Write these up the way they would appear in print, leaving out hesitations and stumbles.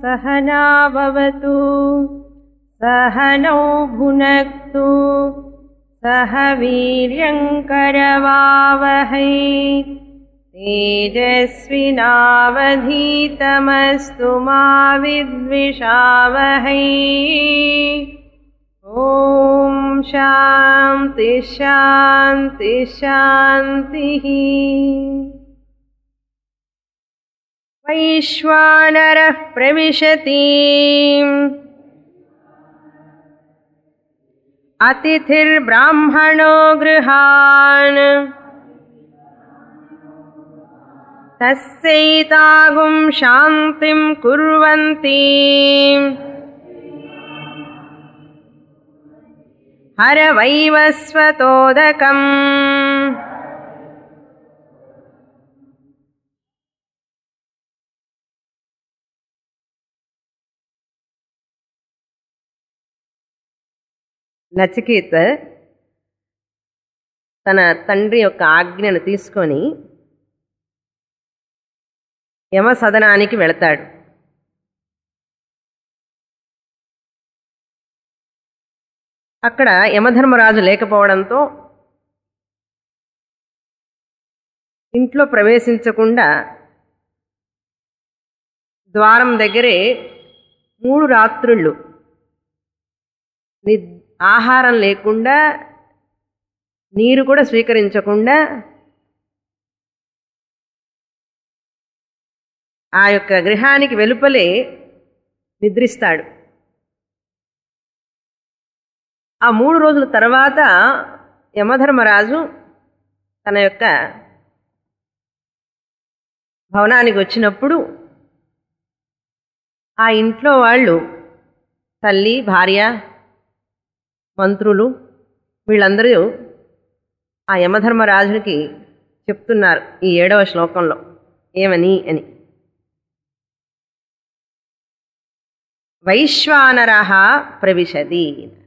सहना भवतु सहनौ भुनक्तु सह वीर्यङ्करवावहै तेजस्विनावधीतमस्तु मा विद्विषावहै ॐ शान्ति शान्ति शान्तिः वैश्वानरः प्रविशति अतिथिर्ब्राह्मणो गृहान् तस्यैतागुं शान्तिं कुर्वन्ति हरवैवस्वतोदकम् నచికేత తన తండ్రి యొక్క ఆజ్ఞను తీసుకొని యమ సదనానికి వెళతాడు. అక్కడ యమధర్మరాజు లేకపోవడంతో ఇంట్లో ప్రవేశించకుండా ద్వారం దగ్గరే 3 రాత్రుళ్ళు ఆహారం లేకుండా నీరు కూడా స్వీకరించకుండా ఆ యొక్క గృహానికి వెలుపలే నిద్రిస్తాడు. ఆ 3 రోజుల తర్వాత యమధర్మరాజు తన యొక్క భవనానికి వచ్చినప్పుడు ఆ ఇంట్లో వాళ్ళు తల్లి, భార్య, మంత్రులు వీళ్ళందరూ ఆ యమధర్మరాజునికి చెప్తున్నారు ఈ 7వ శ్లోకంలో ఏమని అని. వైశ్వానరః ప్రవిశతి.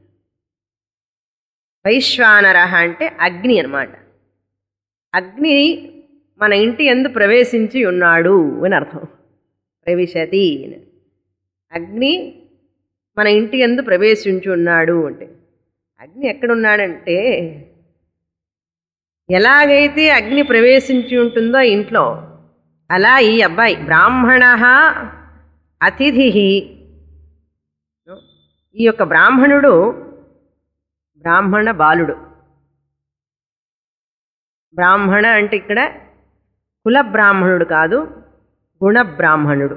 వైశ్వానరః అంటే అగ్ని అన్నమాట. అగ్ని మన ఇంటి యందు ప్రవేశించి ఉన్నాడు అని అర్థం. ప్రవిశతి అగ్ని మన ఇంటి యందు ప్రవేశించి ఉన్నాడు అంటే అగ్ని ఎక్కడున్నాడంటే ఎలాగైతే అగ్ని ప్రవేశించి ఉంటుందో ఇంట్లో అలా ఈ అబ్బాయి బ్రాహ్మణః అతిథిః. ఈ యొక్క బ్రాహ్మణుడు బ్రాహ్మణ బాలుడు. బ్రాహ్మణ అంటే ఇక్కడ కుల బ్రాహ్మణుడు కాదు, గుణబ్రాహ్మణుడు.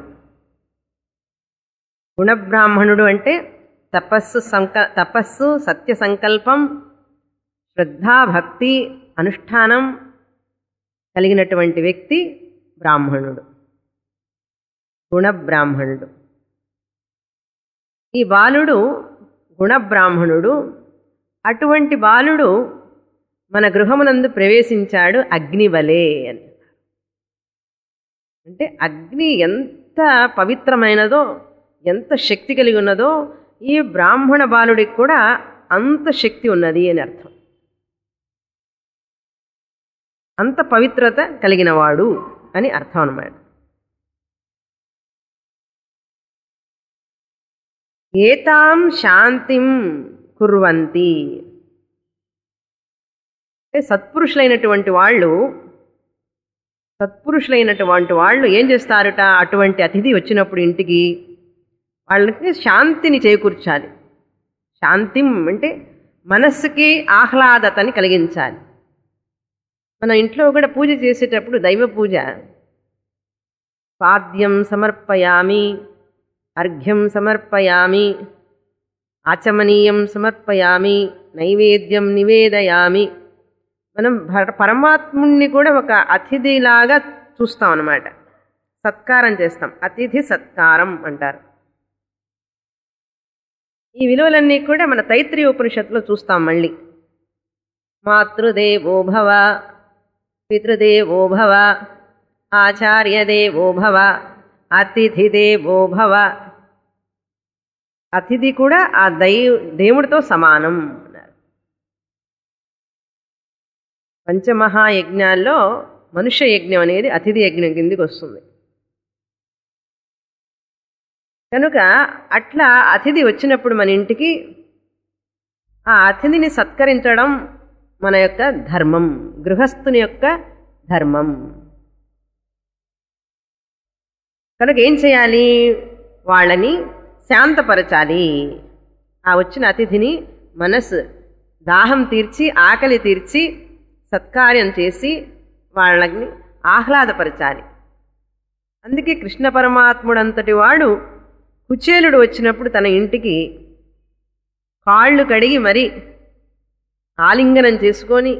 గుణబ్రాహ్మణుడు అంటే తపస్సు, సత్య సంకల్పం, శ్రద్ధా, భక్తి, అనుష్ఠానం కలిగినటువంటి వ్యక్తి బ్రాహ్మణుడు, గుణబ్రాహ్మణుడు. ఈ బాలుడు గుణబ్రాహ్మణుడు. అటువంటి బాలుడు మన గృహమునందు ప్రవేశించాడు అగ్నివలే అని. అంటే అగ్ని ఎంత పవిత్రమైనదో, ఎంత శక్తి కలిగి ఉన్నదో ఈ బ్రాహ్మణ బాలుడికి కూడా అంత శక్తి ఉన్నది అని అర్థం. అంత పవిత్రత కలిగినవాడు అని అర్థం అన్నమాట. ఏతాం శాంతిం కుర్వంతి. సత్పురుషులైనటువంటి వాళ్ళు ఏం చేస్తారట, అటువంటి అతిథి వచ్చినప్పుడు ఇంటికి వాళ్ళకి శాంతిని చేకూర్చాలి. శాంతిం అంటే మనస్సుకి ఆహ్లాదతని కలిగించాలి. మన ఇంట్లో కూడా పూజ చేసేటప్పుడు దైవ పూజ పాద్యం సమర్పయామి, అర్ఘ్యం సమర్పయామి, ఆచమనీయం సమర్పయామి, నైవేద్యం నివేదయామి. మనం పరమాత్ముణ్ణి కూడా ఒక అతిథిలాగా చూస్తాం అన్నమాట. సత్కారం చేస్తాం, అతిథి సత్కారం అంటారు. ఈ విలువలన్నీ కూడా మన తైత్రీయ ఉపనిషత్తులో చూస్తాం. మళ్ళీ మాతృదేవో భవ, పితృదేవో భవ, ఆచార్యదేవో భవ, అతిథిదేవో భవ. అతిథి కూడా ఆ దేవుడితో సమానం అన్నారు. పంచమహాయజ్ఞాల్లో మనుష్య యజ్ఞం అనేది అతిథి యజ్ఞం కిందికి వస్తుంది. కనుక అట్లా అతిథి వచ్చినప్పుడు మన ఇంటికి ఆ అతిథిని సత్కరించడం మన యొక్క ధర్మం, గృహస్థుని యొక్క ధర్మం. కనుక ఏం చేయాలి? వాళ్ళని శాంతపరచాలి. ఆ వచ్చిన అతిథిని మనసు దాహం తీర్చి, ఆకలి తీర్చి, సత్కార్యం చేసి వాళ్ళని ఆహ్లాదపరచాలి. అందుకే కృష్ణ పరమాత్ముడంతటి వాడు కుచేలుడు వచ్చినప్పుడు తన ఇంటికి కాళ్ళు కడిగి మరీ ఆలింగనం చేసుకొని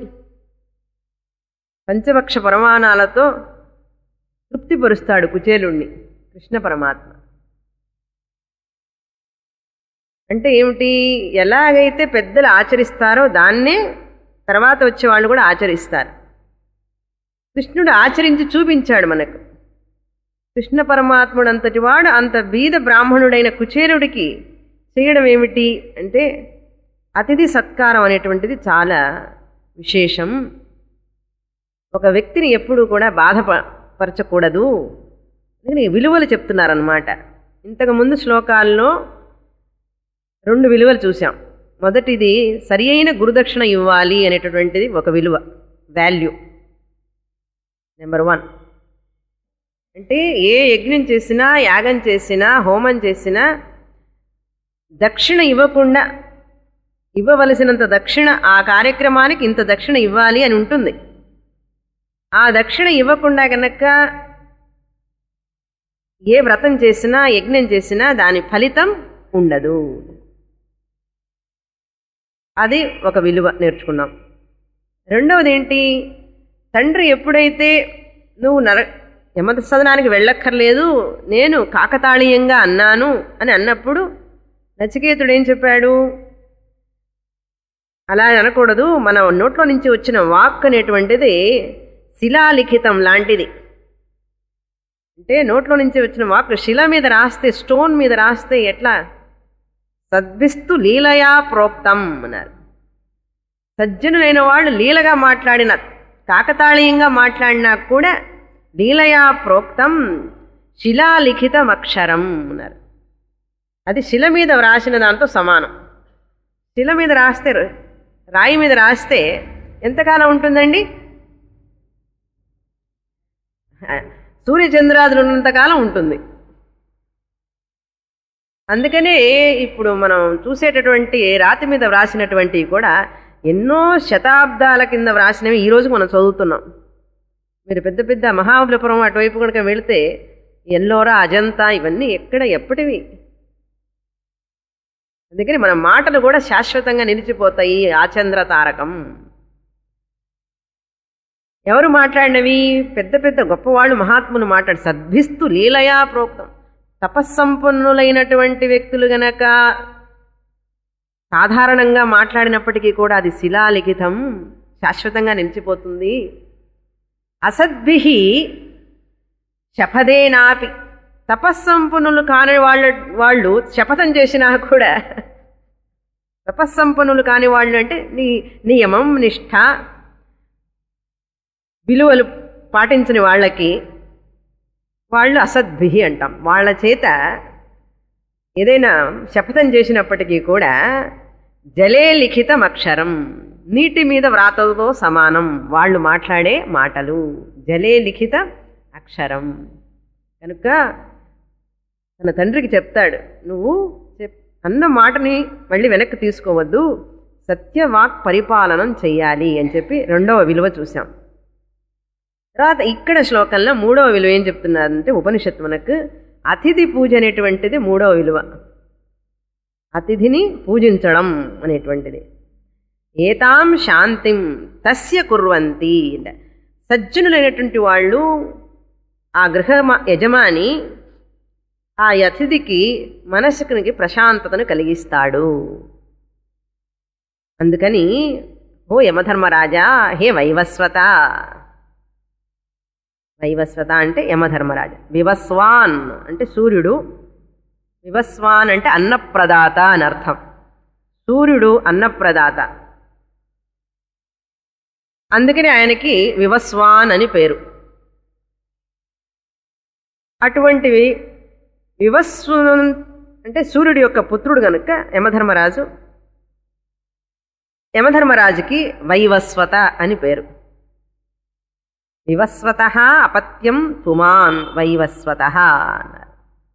పంచపక్ష పరమాణాలతో తృప్తిపరుస్తాడు కుచేలుణ్ణి కృష్ణ పరమాత్మ. అంటే ఏమిటి? ఎలాగైతే పెద్దలు ఆచరిస్తారో దాన్నే తర్వాత వచ్చే వాళ్ళు కూడా ఆచరిస్తారు. కృష్ణుడు ఆచరించి చూపించాడు మనకు. కృష్ణ పరమాత్ముడు అంతటి వాడు అంత బీద బ్రాహ్మణుడైన కుచేలుడికి చేయడం ఏమిటి అంటే అతిథి సత్కారం అనేటువంటిది చాలా విశేషం. ఒక వ్యక్తిని ఎప్పుడూ కూడా బాధపరచకూడదు అని విలువలు చెప్తున్నారన్నమాట. ఇంతకుముందు శ్లోకాల్లో 2 విలువలు చూసాం. మొదటిది సరి అయిన గురుదక్షిణ ఇవ్వాలి అనేటటువంటిది ఒక విలువ, వాల్యూ నెంబర్ 1. అంటే ఏ యజ్ఞం చేసినా, యాగం చేసినా, హోమం చేసినా దక్షిణ ఇవ్వకుండా, ఇవ్వవలసినంత దక్షిణ ఆ కార్యక్రమానికి ఇంత దక్షిణ ఇవ్వాలి అని ఉంటుంది. ఆ దక్షిణ ఇవ్వకుండా కనుక ఏ వ్రతం చేసినా, యజ్ఞం చేసినా దాని ఫలితం ఉండదు. అది ఒక విలువ నేర్చుకున్నాం. రెండవది ఏంటి? తండ్రి ఎప్పుడైతే నువ్వు యమసదనానికి వెళ్ళక్కర్లేదు, నేను కాకతాళీయంగా అన్నాను అని అన్నప్పుడు నచికేతుడు ఏం చెప్పాడు? అలా అనకూడదు, మన నోట్లో నుంచి వచ్చిన వాక్ అనేటువంటిది శిలాలిఖితం లాంటిది. అంటే నోట్లో నుంచి వచ్చిన వాక్ శిల మీద రాస్తే, స్టోన్ మీద రాస్తే ఎట్లా? సద్భిస్తు లీలయా ప్రోక్తం అన్నారు. సజ్జనులైన వాళ్ళు లీలగా మాట్లాడిన, కాకతాళీయంగా మాట్లాడినా కూడా లీలయా ప్రోక్తం శిలాలిఖితం అక్షరం అన్నారు. అది శిల మీద వ్రాసిన దాంతో సమానం. శిల మీద రాస్తే, రాయి మీద రాస్తే ఎంతకాలం ఉంటుందండి? సూర్యచంద్రాదులు ఉన్నంతకాలం ఉంటుంది. అందుకనే ఇప్పుడు మనం చూసేటటువంటి రాతి మీద వ్రాసినటువంటివి కూడా ఎన్నో శతాబ్దాల కింద వ్రాసినవి ఈరోజు మనం చదువుతున్నాం. మీరు పెద్ద పెద్ద మహాబలిపురం అటువైపు కనుక వెళితే ఎల్లోరా, అజంతా ఇవన్నీ ఎప్పటివి. అందుకని మన మాటలు కూడా శాశ్వతంగా నిలిచిపోతాయి. ఆచంద్ర తారకం. ఎవరు మాట్లాడినవి? పెద్ద పెద్ద గొప్పవాళ్ళు, మహాత్ములు మాట్లాడి సద్భిస్తు లీలయా ప్రోక్తం. తపస్సంపన్నులైనటువంటి వ్యక్తులు గనక సాధారణంగా మాట్లాడినప్పటికీ కూడా అది శిలాలిఖితం, శాశ్వతంగా నిలిచిపోతుంది. అసద్భిహి శపథేనాపి. తపస్సంపన్నులు కాని వాళ్ళు శపథం చేసినా కూడా, తపస్సంపన్నులు కాని వాళ్ళు అంటే నియమం, నిష్ఠ, విలువలు పాటించని వాళ్ళకి వాళ్ళు అసద్భిహి అంటాం. వాళ్ళ చేత ఏదైనా శపథం చేసినప్పటికీ కూడా జలే లిఖితం అక్షరం, నీటి మీద వ్రాతతో సమానం వాళ్ళు మాట్లాడే మాటలు. జలే లిఖిత అక్షరం. కనుక తన తండ్రికి చెప్తాడు, నువ్వు అన్న మాటని మళ్ళీ వెనక్కి తీసుకోవద్దు, సత్యవాక్ పరిపాలనం చెయ్యాలి అని చెప్పి 2వ విలువ చూసాం. తర్వాత ఇక్కడ శ్లోకంలో 3వ విలువ ఏం చెప్తున్నారంటే ఉపనిషత్తు మనకు అతిథి పూజ అనేటువంటిది 3వ విలువ. అతిథిని పూజించడం అనేటువంటిది. ఏతాం శాంతిం తస్య కుర్వంతి. సజ్జనులైనటువంటి వాళ్ళు, ఆ గృహ యజమాని ఆ అతిథికి మనసుకి ప్రశాంతతను కలిగిస్తాడు. అందుకని ఓ యమధర్మరాజా, హే వైవస్వత. వైవస్వత అంటే యమధర్మరాజా. వివస్వాన్ అంటే సూర్యుడు, వివస్వాన్ అంటే అన్నప్రదాత అని అర్థం. సూర్యుడు అన్నప్రదాత, అందుకని ఆయనకి వివస్వాన్ అని పేరు. అటువంటివి వివస్వ అంటే సూర్యుడి యొక్క పుత్రుడు గనుక యమధర్మరాజు. యమధర్మరాజుకి వైవస్వత అని పేరు. వివస్వత అపత్యం పుమాన్ వైవస్వత అన్నారు.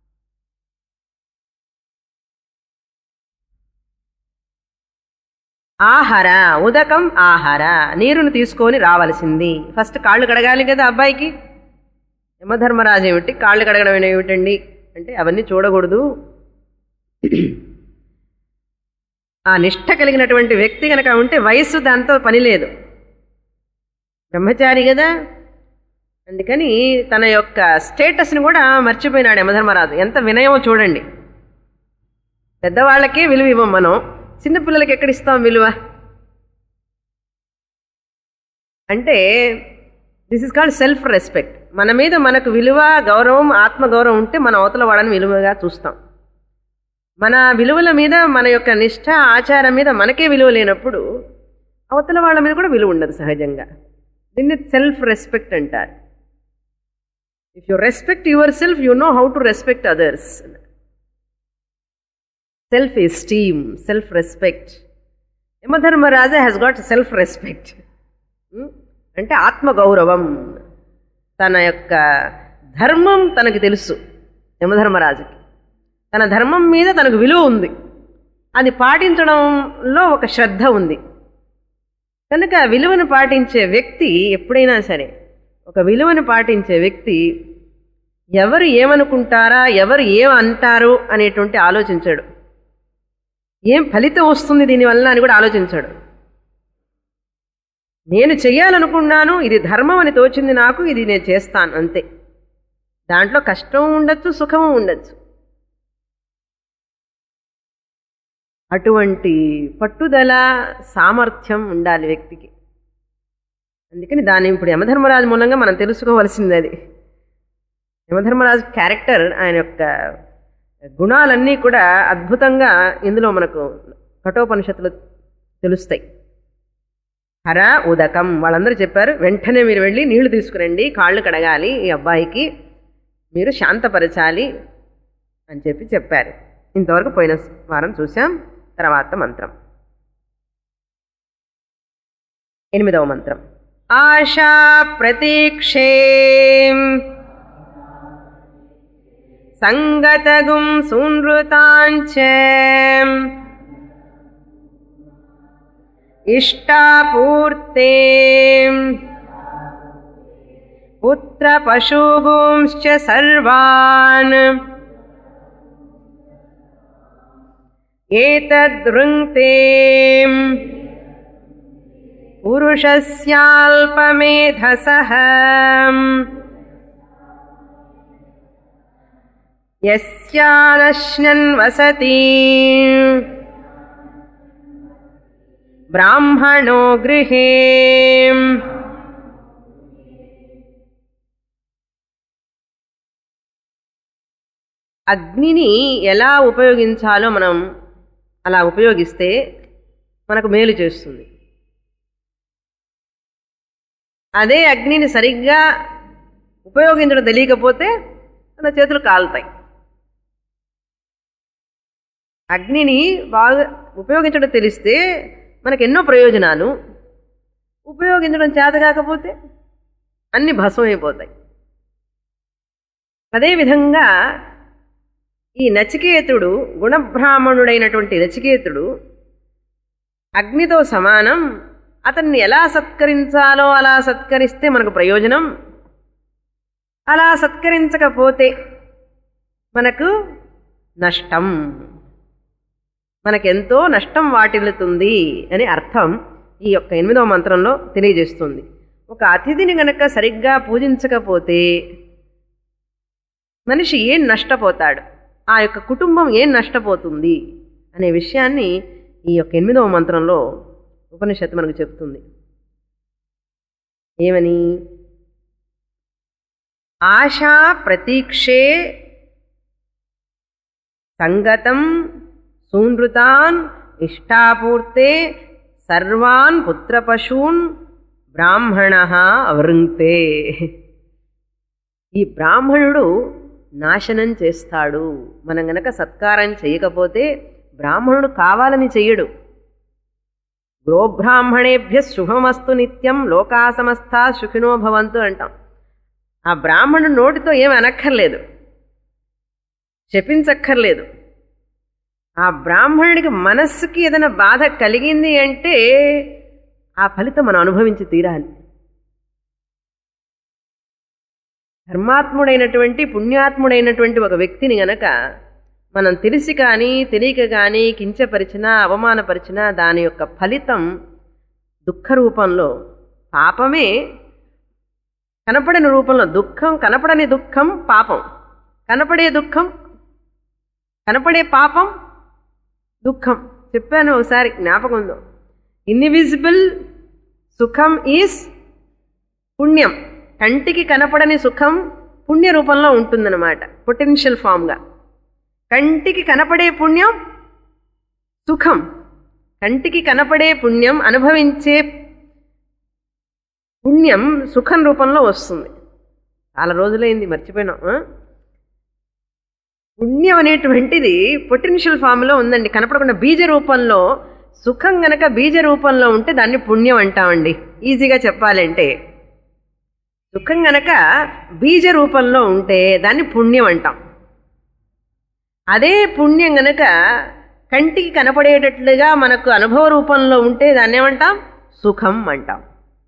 ఆహార ఉదకం ఆహార, నీరును తీసుకొని రావలసింది. ఫస్ట్ కాళ్ళు కడగాలి కదా అబ్బాయికి. యమధర్మరాజు ఏమిటి కాళ్ళు కడగడం ఏమిటండి అంటే అవన్నీ చూడకూడదు. ఆ నిష్ఠ కలిగినటువంటి వ్యక్తి కనుక ఉంటే వయస్సు దాంతో పని లేదు, బ్రహ్మచారి కదా. అందుకని తన యొక్క స్టేటస్ని కూడా మర్చిపోయినాడు యమధర్మరాజు. ఎంత వినయమో చూడండి. పెద్దవాళ్ళకే విలువ ఇవ్వం మనం, చిన్నపిల్లలకి ఎక్కడిస్తాం విలువ? అంటే this is called self respect. మన మీద మనకు విలువ, గౌరవం, ఆత్మగౌరవం ఉంటే మన అవతల వాళ్ళని విలువగా చూస్తాం. మన విలువల మీద, మన యొక్క నిష్ఠ ఆచారం మీద మనకే విలువ లేనప్పుడు అవతల వాళ్ళ మీద కూడా విలువ ఉండదు సహజంగా. దీన్ని సెల్ఫ్ రెస్పెక్ట్ అంటారు. If you respect yourself, you know how to respect others. Self esteem, self respect. Yamadharmaraja has got self respect అంటే ఆత్మగౌరవం. తన యొక్క ధర్మం తనకు తెలుసు. యమధర్మరాజుకి తన ధర్మం మీద తనకు విలువ ఉంది, అది పాటించడంలో ఒక శ్రద్ధ ఉంది. కనుక విలువను పాటించే వ్యక్తి ఎప్పుడైనా సరే, ఒక విలువను పాటించే వ్యక్తి ఎవరు ఏమనుకుంటారా, ఎవరు ఏమంటారు అనేటువంటి ఆలోచించాడు. ఏం ఫలితం వస్తుంది దీనివల్ల అని కూడా ఆలోచించాడు. నేను చెయ్యాలనుకున్నాను, ఇది ధర్మం అని తోచింది నాకు, ఇది నేను చేస్తాను అంతే. దాంట్లో కష్టం ఉండొచ్చు, సుఖము ఉండొచ్చు. అటువంటి పట్టుదల, సామర్థ్యం ఉండాలి వ్యక్తికి. అందుకని దాన్ని ఇప్పుడు యమధర్మరాజు మూలంగా మనం తెలుసుకోవాల్సింది అది. యమధర్మరాజు క్యారెక్టర్, ఆయన యొక్క గుణాలన్నీ కూడా అద్భుతంగా ఇందులో మనకు కఠోపనిషత్తులు తెలుస్తాయి. హర ఉదకం వాళ్ళందరూ చెప్పారు, వెంటనే మీరు వెళ్ళి నీళ్లు తీసుకురండి, కాళ్ళు కడగాలి, ఈ అబ్బాయికి మీరు శాంతపరచాలి అని చెప్పారు. ఇంతవరకు పోయిన వారం చూసాం. తర్వాత మంత్రం 8వ మంత్రం. ఆశా ప్రతీక్షే సంగతగుం సూనృతాంచ ఇష్టాపూర్తే పుత్రపశూగుంశ్చ సర్వాన్ ఏతదృంక్తే పురుషస్యాల్పమేధసః యస్యానశ్నన్ వసతి బ్రాహ్మణో గృహే. అగ్నిని ఎలా ఉపయోగించాలో మనం అలా ఉపయోగిస్తే మనకు మేలు చేస్తుంది. అదే అగ్నిని సరిగ్గా ఉపయోగించడం తెలియకపోతే మన చేతులు కాలుతాయి. అగ్నిని బాగా ఉపయోగించడం తెలిస్తే మనకు ఎన్నో ప్రయోజనాలు, ఉపయోగించడం చేత కాకపోతే అన్ని భస్మైపోతాయి. అదేవిధంగా ఈ నచికేతుడు, గుణబ్రాహ్మణుడైనటువంటి నచికేతుడు అగ్నితో సమానం. అతన్ని ఎలా సత్కరించాలో అలా సత్కరిస్తే మనకు ప్రయోజనం, అలా సత్కరించకపోతే మనకు నష్టం, మనకెంతో నష్టం వాటిల్లుతుంది అని అర్థం ఈ యొక్క 8వ మంత్రంలో తెలియజేస్తుంది. ఒక అతిథిని గనక సరిగ్గా పూజించకపోతే మనిషి ఏం నష్టపోతాడు, ఆ యొక్క కుటుంబం ఏం నష్టపోతుంది అనే విషయాన్ని ఈ యొక్క 8వ మంత్రంలో ఉపనిషత్తు మనకు చెప్తుంది. ఏమని? ఆశా ప్రతీక్షే సంగతం సూనృతాన్ ఇష్టాపూర్తే సర్వాన్ పుత్రపశూన్ బ్రాహ్మణ అవృంక్తే. ఈ బ్రాహ్మణుడు నాశనం చేస్తాడు. మనం గనక సత్కారం చేయకపోతే బ్రాహ్మణుడు కావాలని చెయ్యడు. గోబ్రాహ్మణేభ్య శుభమస్తు నిత్యం లోకా సమస్తా సుఖినో భవంతు అంటాం. ఆ బ్రాహ్మణుడు నోటితో ఏమి అనక్కర్లేదు, శపించక్కర్లేదు. ఆ బ్రాహ్మణుడికి మనస్సుకి ఏదైనా బాధ కలిగింది అంటే ఆ ఫలితం మనం అనుభవించి తీరాలి. ధర్మాత్ముడైనటువంటి పుణ్యాత్ముడైనటువంటి ఒక వ్యక్తిని గనక మనం తెలిసి కానీ తెలియక కానీ కించపరిచినా అవమానపరిచినా దాని యొక్క ఫలితం దుఃఖ రూపంలో, పాపమే కనపడని రూపంలో, దుఃఖం కనపడని దుఃఖం పాపం, కనపడే దుఃఖం కనపడే పాపం దుఃఖం. చెప్పాను ఒకసారి, జ్ఞాపకం ఉందో. ఇన్విజిబుల్ సుఖం ఈజ్ పుణ్యం. కంటికి కనపడని సుఖం పుణ్య రూపంలో ఉంటుందన్నమాట, పొటెన్షియల్ ఫామ్గా. కంటికి కనపడే పుణ్యం సుఖం, కంటికి కనపడే పుణ్యం, అనుభవించే పుణ్యం సుఖం రూపంలో వస్తుంది. చాలా రోజులైంది మర్చిపోయినాం. పుణ్యం అనేటువంటిది పొటెన్షియల్ ఫామ్లో ఉందండి, కనపడకుండా బీజ రూపంలో. సుఖం గనక బీజ రూపంలో ఉంటే దాన్ని పుణ్యం అంటామండి. ఈజీగా చెప్పాలంటే సుఖం గనక బీజ రూపంలో ఉంటే దాన్ని పుణ్యం అంటాం. అదే పుణ్యం గనక కంటికి కనపడేటట్లుగా మనకు అనుభవ రూపంలో ఉంటే దాన్ని ఏమంటాం? సుఖం అంటాం.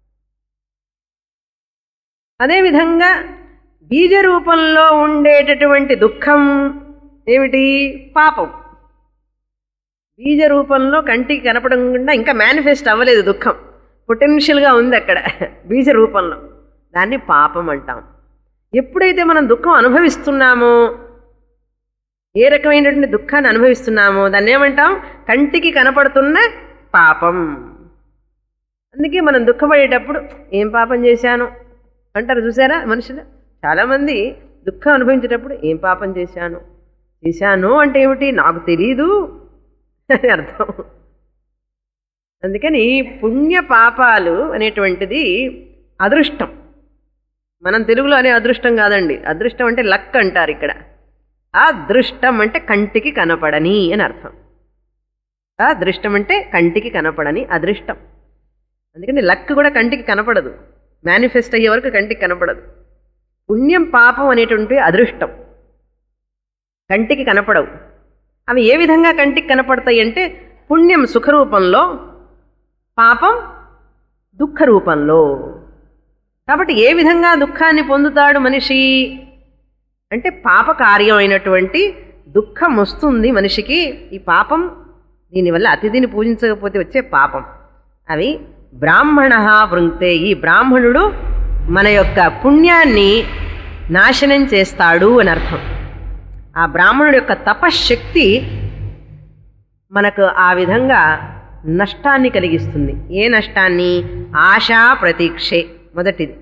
అదేవిధంగా బీజ రూపంలో ఉండేటటువంటి దుఃఖం ఏమిటి? పాపం. బీజ రూపంలో కంటికి కనపడకుండా ఇంకా మేనిఫెస్ట్ అవ్వలేదు దుఃఖం, పొటెన్షియల్గా ఉంది అక్కడ బీజ రూపంలో, దాన్ని పాపం అంటాం. ఎప్పుడైతే మనం దుఃఖం అనుభవిస్తున్నామో, ఏ రకమైనటువంటి దుఃఖాన్ని అనుభవిస్తున్నామో దాన్ని ఏమంటాం? కంటికి కనపడుతున్న పాపం. అందుకే మనం దుఃఖపడేటప్పుడు ఏం పాపం చేశాను అంటారు, చూసారా మనుషులు. చాలామంది దుఃఖం అనుభవించేటప్పుడు ఏం పాపం చేశాను అంటే ఏమిటి, నాకు తెలీదు అని అర్థం. అందుకని పుణ్య పాపాలు అనేటువంటిది అదృష్టం. మనం తెలుగులో అనే అదృష్టం కాదండి, అదృష్టం అంటే లక్ అంటారు ఇక్కడ. అదృష్టం అంటే కంటికి కనపడని అని అర్థం. అదృష్టం అంటే కంటికి కనపడని అదృష్టం. అందుకని లక్ కూడా కంటికి కనపడదు, మేనిఫెస్ట్ అయ్యే వరకు కంటికి కనపడదు. పుణ్యం పాపం అనేటువంటి అదృష్టం, కంటికి కనపడవు. అవి ఏ విధంగా కంటికి కనపడతాయి అంటే, పుణ్యం సుఖరూపంలో, పాపం దుఃఖ రూపంలో. కాబట్టి ఏ విధంగా దుఃఖాన్ని పొందుతాడు మనిషి అంటే, పాపకార్యం అయినటువంటి దుఃఖం వస్తుంది మనిషికి. ఈ పాపం, దీనివల్ల అతిథిని పూజించకపోతే వచ్చే పాపం, అవి బ్రాహ్మణ వృంక్తే. ఈ బ్రాహ్మణుడు మన యొక్క పుణ్యాన్ని నాశనం చేస్తాడు అని అర్థం. ఆ బ్రాహ్మణుడి యొక్క తపశ్శక్తి మనకు ఆ విధంగా నష్టాన్ని కలిగిస్తుంది. ఏ నష్టాన్ని? ఆశా ప్రతీక్షే. మొదటిది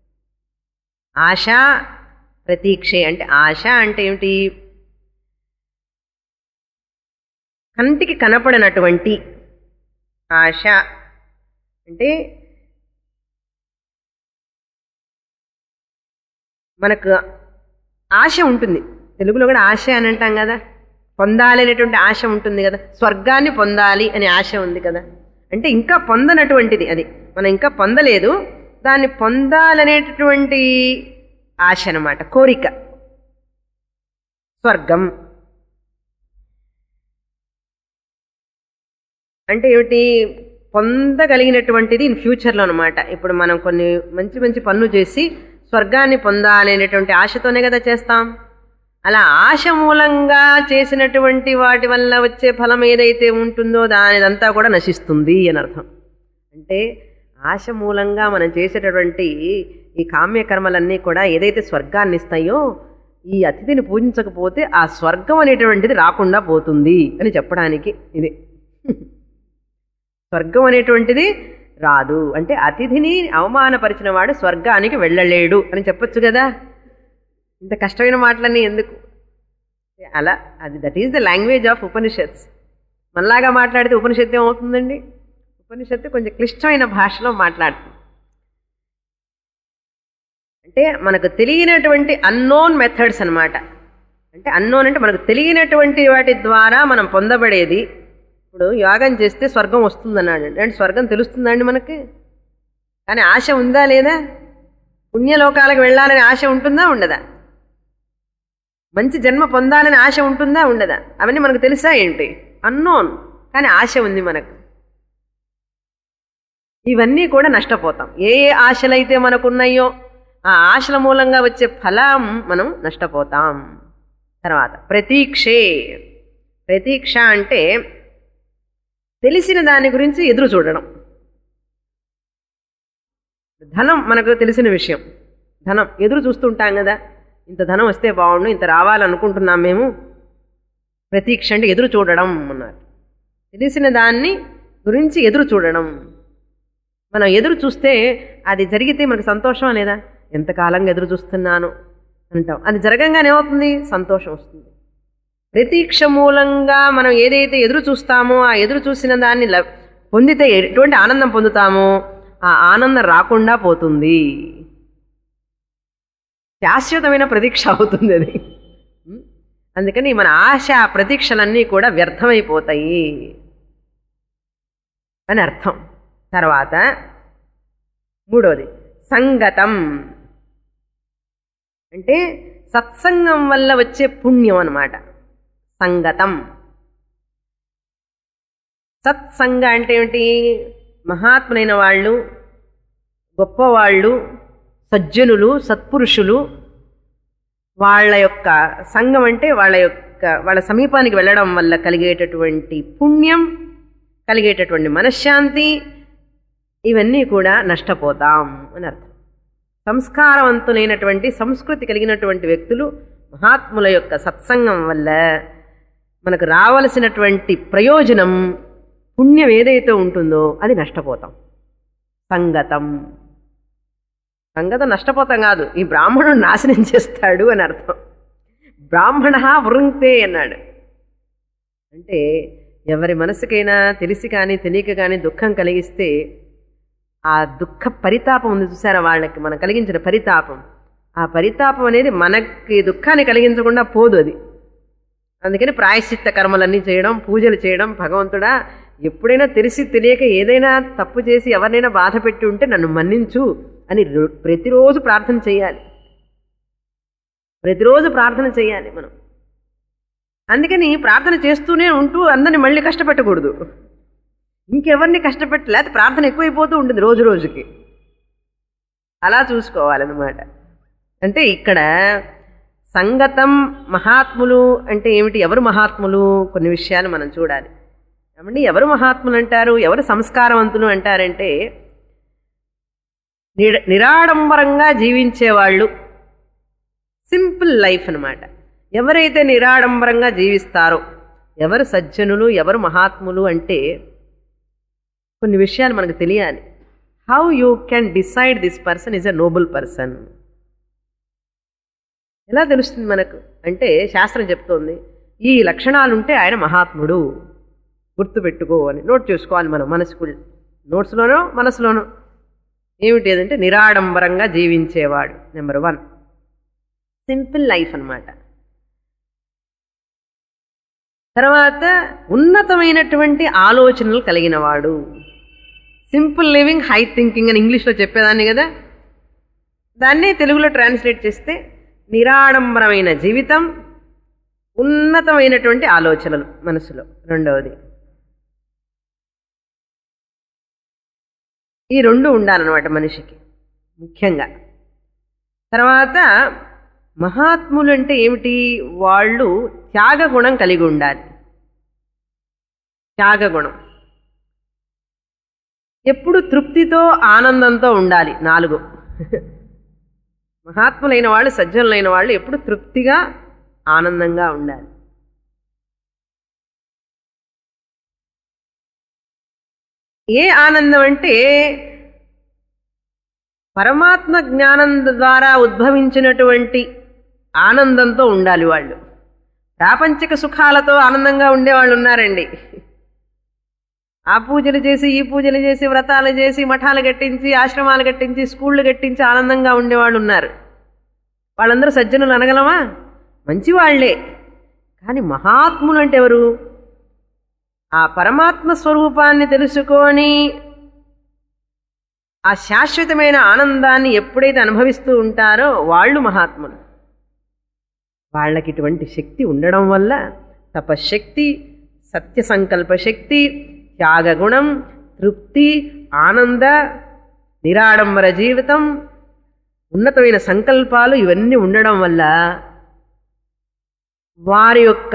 ఆశా ప్రతీక్షే. అంటే ఆశ అంటే ఏమిటి? కంటికి కనపడనటువంటి ఆశ. అంటే మనకు ఆశ ఉంటుంది, తెలుగులో కూడా ఆశ అని అంటాం కదా, పొందాలి అనేటువంటి ఆశ ఉంటుంది కదా, స్వర్గాన్ని పొందాలి అనే ఆశ ఉంది కదా. అంటే ఇంకా పొందనటువంటిది అది, మనం ఇంకా పొందలేదు, దాన్ని పొందాలనేటటువంటి ఆశ అన్నమాట, కోరిక. స్వర్గం అంటే ఏమిటి? పొందగలిగినటువంటిది ఇన్ ఫ్యూచర్లో అనమాట. ఇప్పుడు మనం కొన్ని మంచి మంచి పనులు చేసి స్వర్గాన్ని పొందాలనేటువంటి ఆశతోనే కదా చేస్తాం. అలా ఆశ మూలంగా చేసినటువంటి వాటి వల్ల వచ్చే ఫలం ఏదైతే ఉంటుందో దానిదంతా కూడా నశిస్తుంది అని అర్థం. అంటే ఆశ మూలంగా మనం చేసేటటువంటి ఈ కామ్యకర్మలన్నీ కూడా ఏదైతే స్వర్గాన్ని ఇస్తాయో, ఈ అతిథిని పూజించకపోతే ఆ స్వర్గం అనేటువంటిది రాకుండా పోతుంది అని చెప్పడానికి ఇది. స్వర్గం అనేటువంటిది రాదు అంటే అతిథిని అవమానపరిచిన వాడు స్వర్గానికి వెళ్ళలేడు అని చెప్పొచ్చు కదా. ఇంత కష్టమైన మాటలన్నీ ఎందుకు? అలా అది that is the language of Upanishads. మనలాగా మాట్లాడితే ఉపనిషత్తు ఏమవుతుందండి? ఉపనిషత్తు కొంచెం క్లిష్టమైన భాషలో మాట్లాడుతుంది. అంటే మనకు తెలియనటువంటి అన్నోన్ మెథడ్స్ అన్నమాట. అంటే అన్నోన్ అంటే మనకు తెలియనటువంటి వాటి ద్వారా మనం పొందబడేది. ఇప్పుడు యాగం చేస్తే స్వర్గం వస్తుందన్నాడు అంటే స్వర్గం తెలుస్తుందండి మనకి, కానీ ఆశ ఉందా లేదా? పుణ్యలోకాలకు వెళ్ళాలని ఆశ ఉంటుందా ఉండదా? మంచి జన్మ పొందాలని ఆశ ఉంటుందా ఉండదా? అవన్నీ మనకు తెలుసా ఏంటి? అన్నోన్, కానీ ఆశ ఉంది మనకు. ఇవన్నీ కూడా నష్టపోతాం. ఏ ఏ ఆశలైతే మనకున్నాయో ఆ ఆశల మూలంగా వచ్చే ఫలం మనం నష్టపోతాం. తర్వాత ప్రతీక్షే. ప్రతీక్ష అంటే తెలిసిన దాని గురించి ఎదురు చూడడం. ధనం మనకు తెలిసిన విషయం, ధనం ఎదురు చూస్తుంటాం కదా, ఇంత ధనం వస్తే బాగుండు, ఇంత రావాలనుకుంటున్నాం మేము. ప్రతీక్ష అంటే ఎదురు చూడడం అన్నారు. తెలిసిన దాన్ని గురించి ఎదురు చూడడం. మనం ఎదురు చూస్తే అది జరిగితే మనకు సంతోషం లేదా? ఎంతకాలంగా ఎదురు చూస్తున్నాను అంటాం. అది జరగంగానే ఏమవుతుంది? సంతోషం వస్తుంది. ప్రతీక్ష మూలంగా మనం ఏదైతే ఎదురు చూస్తామో ఆ ఎదురు చూసిన దాన్ని పొందితే ఎటువంటి ఆనందం పొందుతామో ఆ ఆనందం రాకుండా పోతుంది. శాశ్వతమైన ప్రతీక్ష అవుతుంది అది. అందుకని మన ఆశ ప్రతీక్షలన్నీ కూడా వ్యర్థమైపోతాయి అని అర్థం. తర్వాత మూడోది సంగతం. అంటే సత్సంగం వల్ల వచ్చే పుణ్యం అన్నమాట. సంగతం. సత్సంగ అంటే ఏమిటి? మహాత్ములైన వాళ్ళు, గొప్పవాళ్ళు, సజ్జనులు, సత్పురుషులు, వాళ్ళ యొక్క సంఘం అంటే వాళ్ళ సమీపానికి వెళ్ళడం వల్ల కలిగేటటువంటి పుణ్యం, కలిగేటటువంటి మనశ్శాంతి, ఇవన్నీ కూడా నష్టపోతాం అని అర్థం. సంస్కారవంతులైనటువంటి సంస్కృతి కలిగినటువంటి వ్యక్తులు, మహాత్ముల యొక్క సత్సంగం వల్ల మనకు రావలసినటువంటి ప్రయోజనం, పుణ్యం ఏదైతే ఉంటుందో అది నష్టపోతాం. సంగతం. సంగతం నష్టపోతాం కాదు, ఈ బ్రాహ్మణుడు నాశనం చేస్తాడు అని అర్థం. బ్రాహ్మణ వృంక్తే అన్నాడు. అంటే ఎవరి మనసుకైనా తెలిసి కానీ తెలియక కానీ దుఃఖం కలిగిస్తే ఆ దుఃఖ పరితాపం ఉంది చూసారా, వాళ్ళకి మనం కలిగించిన పరితాపం, ఆ పరితాపం అనేది మనకి దుఃఖాన్ని కలిగించకుండా పోదు అది. అందుకని ప్రాయశ్చిత్త కర్మలన్నీ చేయడం, పూజలు చేయడం, భగవంతుడా ఎప్పుడైనా తెలిసి తెలియక ఏదైనా తప్పు చేసి ఎవరినైనా బాధ పెట్టి ఉంటే నన్ను మన్నించు అని ప్రతిరోజు ప్రార్థన చేయాలి. ప్రతిరోజు ప్రార్థన చేయాలి మనం. అందుకని ప్రార్థన చేస్తూనే ఉంటూ అందరిని మళ్ళీ కష్టపెట్టకూడదు, ఇంకెవరిని కష్టపెట్టి, లేకపోతే ప్రార్థన ఎక్కువైపోతూ ఉంటుంది రోజు రోజుకి. అలా చూసుకోవాలన్నమాట. అంటే ఇక్కడ సంగతం, మహాత్ములు అంటే ఏమిటి, ఎవరు మహాత్ములు, కొన్ని విషయాలు మనం చూడాలి. ఏమండి ఎవరు మహాత్ములు అంటారు, ఎవరు సంస్కారవంతులు అంటారంటే నిరాడంబరంగా జీవించేవాళ్ళు, సింపుల్ లైఫ్ అన్నమాట. ఎవరైతే నిరాడంబరంగా జీవిస్తారో ఎవరు సజ్జనులు, ఎవరు మహాత్ములు అంటే కొన్ని విషయాలు మనకు తెలియాలి. How you can decide this person is a noble person. ఎలా తెలుస్తుంది మనకు అంటే శాస్త్రం చెప్తోంది ఈ లక్షణాలుంటే ఆయన మహాత్ముడు, గుర్తుపెట్టుకో అని నోట్ చేసుకోవాలి మనం మనసుకు, నోట్స్లోనో మనసులోనో. ఏమిటి అదంటే నిరాడంబరంగా జీవించేవాడు, నెంబర్ 1. సింపుల్ లైఫ్ అన్నమాట. తర్వాత ఉన్నతమైనటువంటి ఆలోచనలు కలిగిన వాడు. సింపుల్ లివింగ్, హై థింకింగ్ అని ఇంగ్లీష్లో చెప్పేదాన్ని కదా, దాన్ని తెలుగులో ట్రాన్స్లేట్ చేస్తే నిరాడంబరమైన జీవితం, ఉన్నతమైనటువంటి ఆలోచనలు మనసులో. రెండవది ఈ రెండు ఉండాలన్నమాట మనిషికి ముఖ్యంగా. తర్వాత మహాత్ములు అంటే ఏమిటి, వాళ్ళు త్యాగగుణం కలిగి ఉండాలి. త్యాగగుణం, ఎప్పుడు తృప్తితో ఆనందంతో ఉండాలి. 4 మహాత్ములైన వాళ్ళు, సజ్జనులైన వాళ్ళు ఎప్పుడు తృప్తిగా ఆనందంగా ఉండాలి. ఏ ఆనందం అంటే పరమాత్మ జ్ఞానం ద్వారా ఉద్భవించినటువంటి ఆనందంతో ఉండాలి వాళ్ళు. ప్రాపంచిక సుఖాలతో ఆనందంగా ఉండేవాళ్ళు ఉన్నారండి. ఆ పూజలు చేసి ఈ పూజలు చేసి వ్రతాలు చేసి మఠాలు కట్టించి ఆశ్రమాలు కట్టించి స్కూళ్ళు కట్టించి ఆనందంగా ఉండేవాళ్ళు ఉన్నారు. వాళ్ళందరూ సజ్జనులు అనగలమా? మంచివాళ్లే. కానీ మహాత్ములు అంటే ఎవరు? ఆ పరమాత్మ స్వరూపాన్ని తెలుసుకొని ఆ శాశ్వతమైన ఆనందాన్ని ఎప్పుడైతే అనుభవిస్తూ ఉంటారో వాళ్ళు మహాత్ములు. వాళ్ళకి ఇటువంటి శక్తి ఉండడం వల్ల తపశ్శక్తి, సత్య సంకల్ప శక్తి, త్యాగగుణం, తృప్తి, ఆనంద, నిరాడంబర జీవితం, ఉన్నతమైన సంకల్పాలు ఇవన్నీ ఉండడం వల్ల వారి యొక్క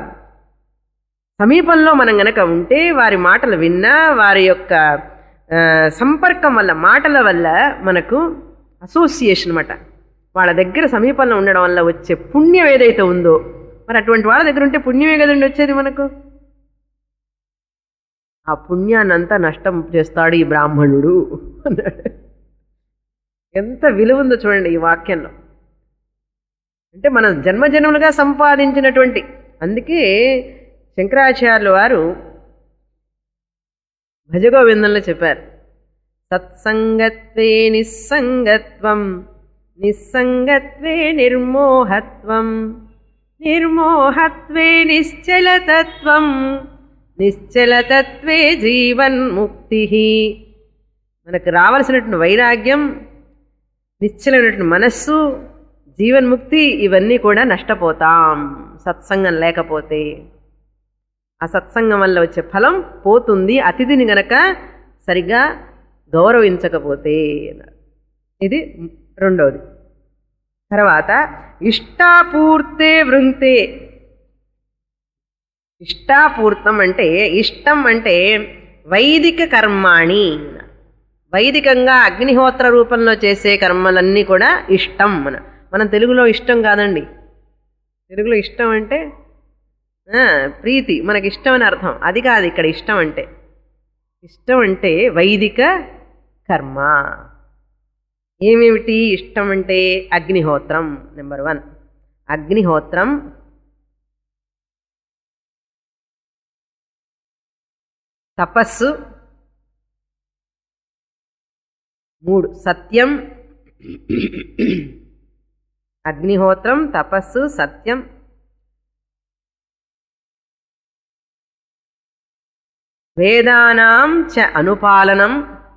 సమీపంలో మనం గనక ఉంటే, వారి మాటలు విన్నా, వారి యొక్క సంపర్కం వల్ల, మాటల వల్ల మనకు అసోసియేషన్ అన్నమాట. వాళ్ళ దగ్గర సమీపంలో ఉండడం వల్ల వచ్చే పుణ్యం ఏదైతే ఉందో, మరి అటువంటి వాళ్ళ దగ్గర ఉంటే పుణ్యమే కదండి వచ్చేది మనకు. ఆ పుణ్యాన్నంతా నష్టం చేస్తాడు ఈ బ్రాహ్మణుడు అన్నాడు. ఎంత విలువ ఉందో చూడండి ఈ వాక్యంలో. అంటే మనం జన్మజన్మలుగా సంపాదించినటువంటి, అందుకే శంకరాచార్యులు వారు భజగోవిందంలో చెప్పారు, సత్సంగత్వే నిస్సంగత్వం, నిస్సంగత్వే నిర్మోహత్వం, నిర్మోహత్వే నిశ్చలతత్వం, నిశ్చలతత్వే జీవన్ముక్తి. మనకు రావాల్సినటువంటి వైరాగ్యం, నిశ్చలమైనటువంటి మనస్సు, జీవన్ముక్తి, ఇవన్నీ కూడా నష్టపోతాం సత్సంగం లేకపోతే. ఆ సత్సంగం వల్ల వచ్చే ఫలం పోతుంది అతిథిని గనక సరిగ్గా గౌరవించకపోతే. ఇది రెండవది. తర్వాత ఇష్టాపూర్తే వృంక్తే. ఇష్టాపూర్తం అంటే, ఇష్టం అంటే వైదిక కర్మాణి, వైదికంగా అగ్నిహోత్ర రూపంలో చేసే కర్మలన్నీ కూడా ఇష్టం. మనం తెలుగులో ఇష్టం కాదండి. తెలుగులో ఇష్టం అంటే ప్రీతి, మనకి ఇష్టం అని అర్థం. అది కాదు ఇక్కడ ఇష్టం అంటే. ఇష్టం అంటే వైదిక కర్మ. ఏమేమిటి ఇష్టం అంటే? అగ్నిహోత్రం నెంబర్ 1. అగ్నిహోత్రం, తపస్సు, 3 సత్యం. అగ్నిహోత్రం, తపస్సు, సత్యం, వేదానాం చ అనుపాలనం,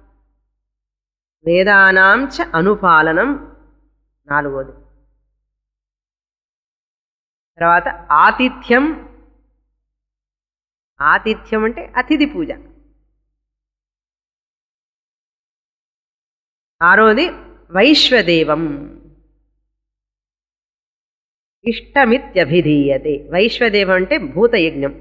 వేదానాం చ అనుపాలనం 4వది. తర్వాత ఆతిథ్యం. ఆతిథ్యం అంటే అతిథి పూజ. 6వది వైశ్వదేవం. ఇష్టమిత్యభిధీయతే. వైశ్వదేవం అంటే భూతయజ్ఞం.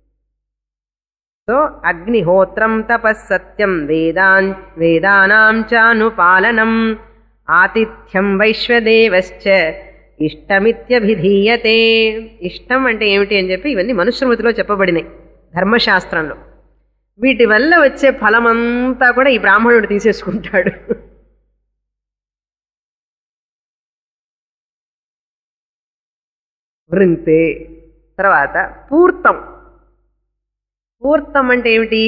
సో అగ్నిహోత్రం, తపస్సత్యం, వేదానాం చానుపాలనం, ఆతిథ్యం వైశ్వదేవశ్చ ఇష్టమిత్యభిధీయతే. ఇష్టం అంటే ఏమిటి అని చెప్పి ఇవన్నీ మనుస్మృతిలో చెప్పబడినాయి ధర్మశాస్త్రంలో. వీటి వల్ల వచ్చే ఫలమంతా కూడా ఈ బ్రాహ్మణుడు తీసేసుకుంటాడు. వృంతే. తర్వాత పూర్తం. పూర్తం అంటే ఏమిటి?